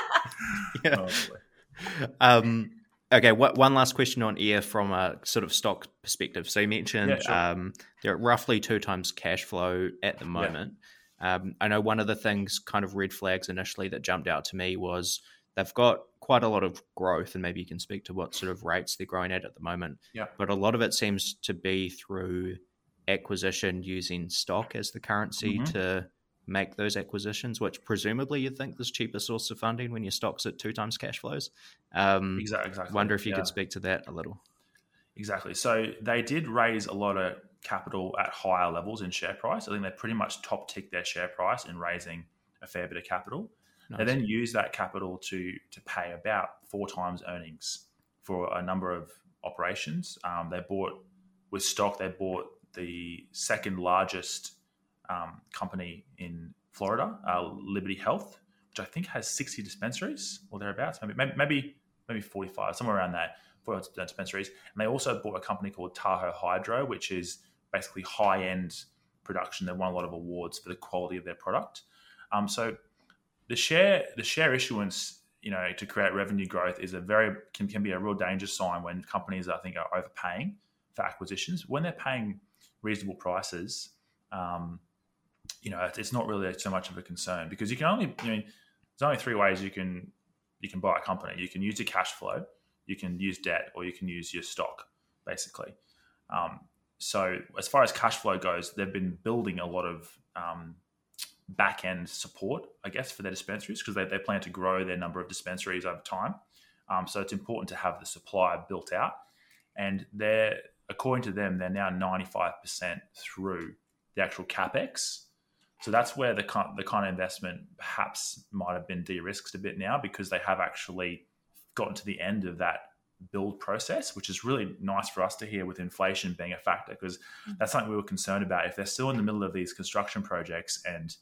Yeah. oh, boy. Um, okay, what, one last question on Air from a sort of stock perspective. So you mentioned Yeah, sure. um, they're at roughly two times cash flow at the moment. Um, I know one of the things, kind of red flags initially that jumped out to me was they've got quite a lot of growth, and maybe you can speak to what sort of rates they're growing at at the moment. Yeah. But a lot of it seems to be through acquisition using stock as the currency Mhm. to make those acquisitions, which presumably you'd think is cheaper source of funding when your stock's at two times cash flows. Um, Exactly. exactly. Wonder if you Yeah. could speak to that a little. Exactly. So they did raise a lot of capital at higher levels in share price. I think they pretty much top ticked their share price in raising a fair bit of capital. Nice. They then used that capital to to pay about four times earnings for a number of operations. Um, they bought, with stock, they bought the second largest um, company in Florida, uh, Liberty Health, which I think has sixty dispensaries or thereabouts, maybe maybe maybe, maybe forty-five, somewhere around that, forty dispensaries. And they also bought a company called Tahoe Hydro, which is basically high-end production. They won a lot of awards for the quality of their product. Um, so the share the share issuance, you know, to create revenue growth is a very can, can be a real danger sign when companies, I think, are overpaying for acquisitions. When they're paying reasonable prices, um, you know, it's not really so much of a concern, because you can only, you know, there's only three ways you can you can buy a company. You can use your cash flow, you can use debt, or you can use your stock, basically. Um, so as far as cash flow goes, they've been building a lot of um, back end support, I guess, for their dispensaries, because they, they plan to grow their number of dispensaries over time. Um, so it's important to have the supply built out. And they're, according to them, they're now ninety-five percent through the actual CapEx. So that's where the kind, the kind of investment perhaps might have been de-risked a bit now, because they have actually gotten to the end of that build process, which is really nice for us to hear, with inflation being a factor, because that's something we were concerned about. If they're still in the middle of these construction projects and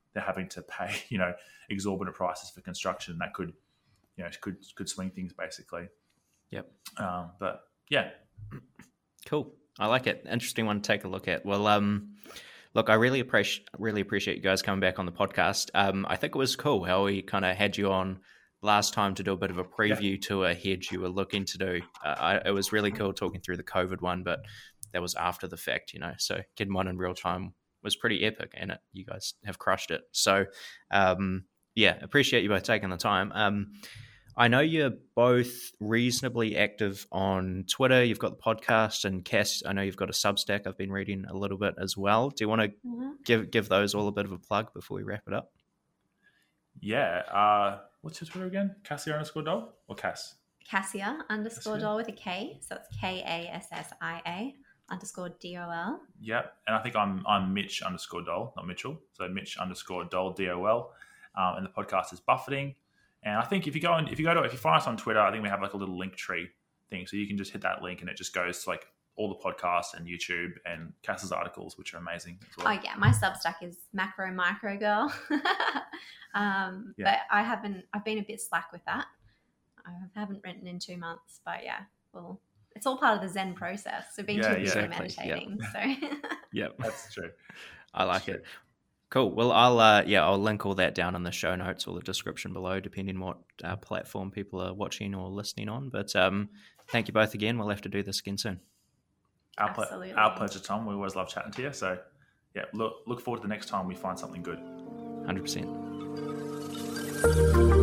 they're having to pay, you know, exorbitant prices for construction. That could, you know, could could swing things basically. Yep. Um, but yeah, cool. I like it. Interesting one to take a look at. Well, um, look, I really appreciate really appreciate you guys coming back on the podcast. Um, I think it was cool how we kind of had you on last time to do a bit of a preview yeah. to a hedge you were looking to do. Uh, I, it was really cool talking through the COVID one, but that was after the fact, you know. So getting one in real time was pretty epic, and it, you guys have crushed it. So, um, yeah, appreciate you both taking the time. Um, I know you're both reasonably active on Twitter. You've got the podcast, and Cass, I know you've got a Substack. I've been reading a little bit as well. Do you want to mm-hmm. give give those all a bit of a plug before we wrap it up? Yeah. Uh, what's your Twitter again? Cassia underscore doll or Cass? Cassia underscore Cassia. doll with a K. So it's K A S S I A underscore D O L. Yep. And I think I'm I'm Mitch underscore doll, not Mitchell. So Mitch underscore doll D O L. Um, and the podcast is Buffeting. And I think if you go on, if you go to, if you find us on Twitter, I think we have like a little link tree thing. So you can just hit that link and it just goes to like all the podcasts and YouTube and Cass's articles, which are amazing as well. Oh yeah. My Substack is Macro Micro Girl. um, yeah. But I haven't, I've been a bit slack with that. I haven't written in two months, but yeah, well, it's all part of the Zen process. So being yeah, too busy yeah, meditating. Yep. So yeah, that's true. I like that's it. True. Cool. Well, I'll uh, yeah, I'll link all that down in the show notes or the description below, depending on what uh, platform people are watching or listening on. But um, thank you both again. We'll have to do this again soon. Our, ple- our pleasure, Tom. We always love chatting to you. So yeah, look look forward to the next time we find something good. one hundred percent.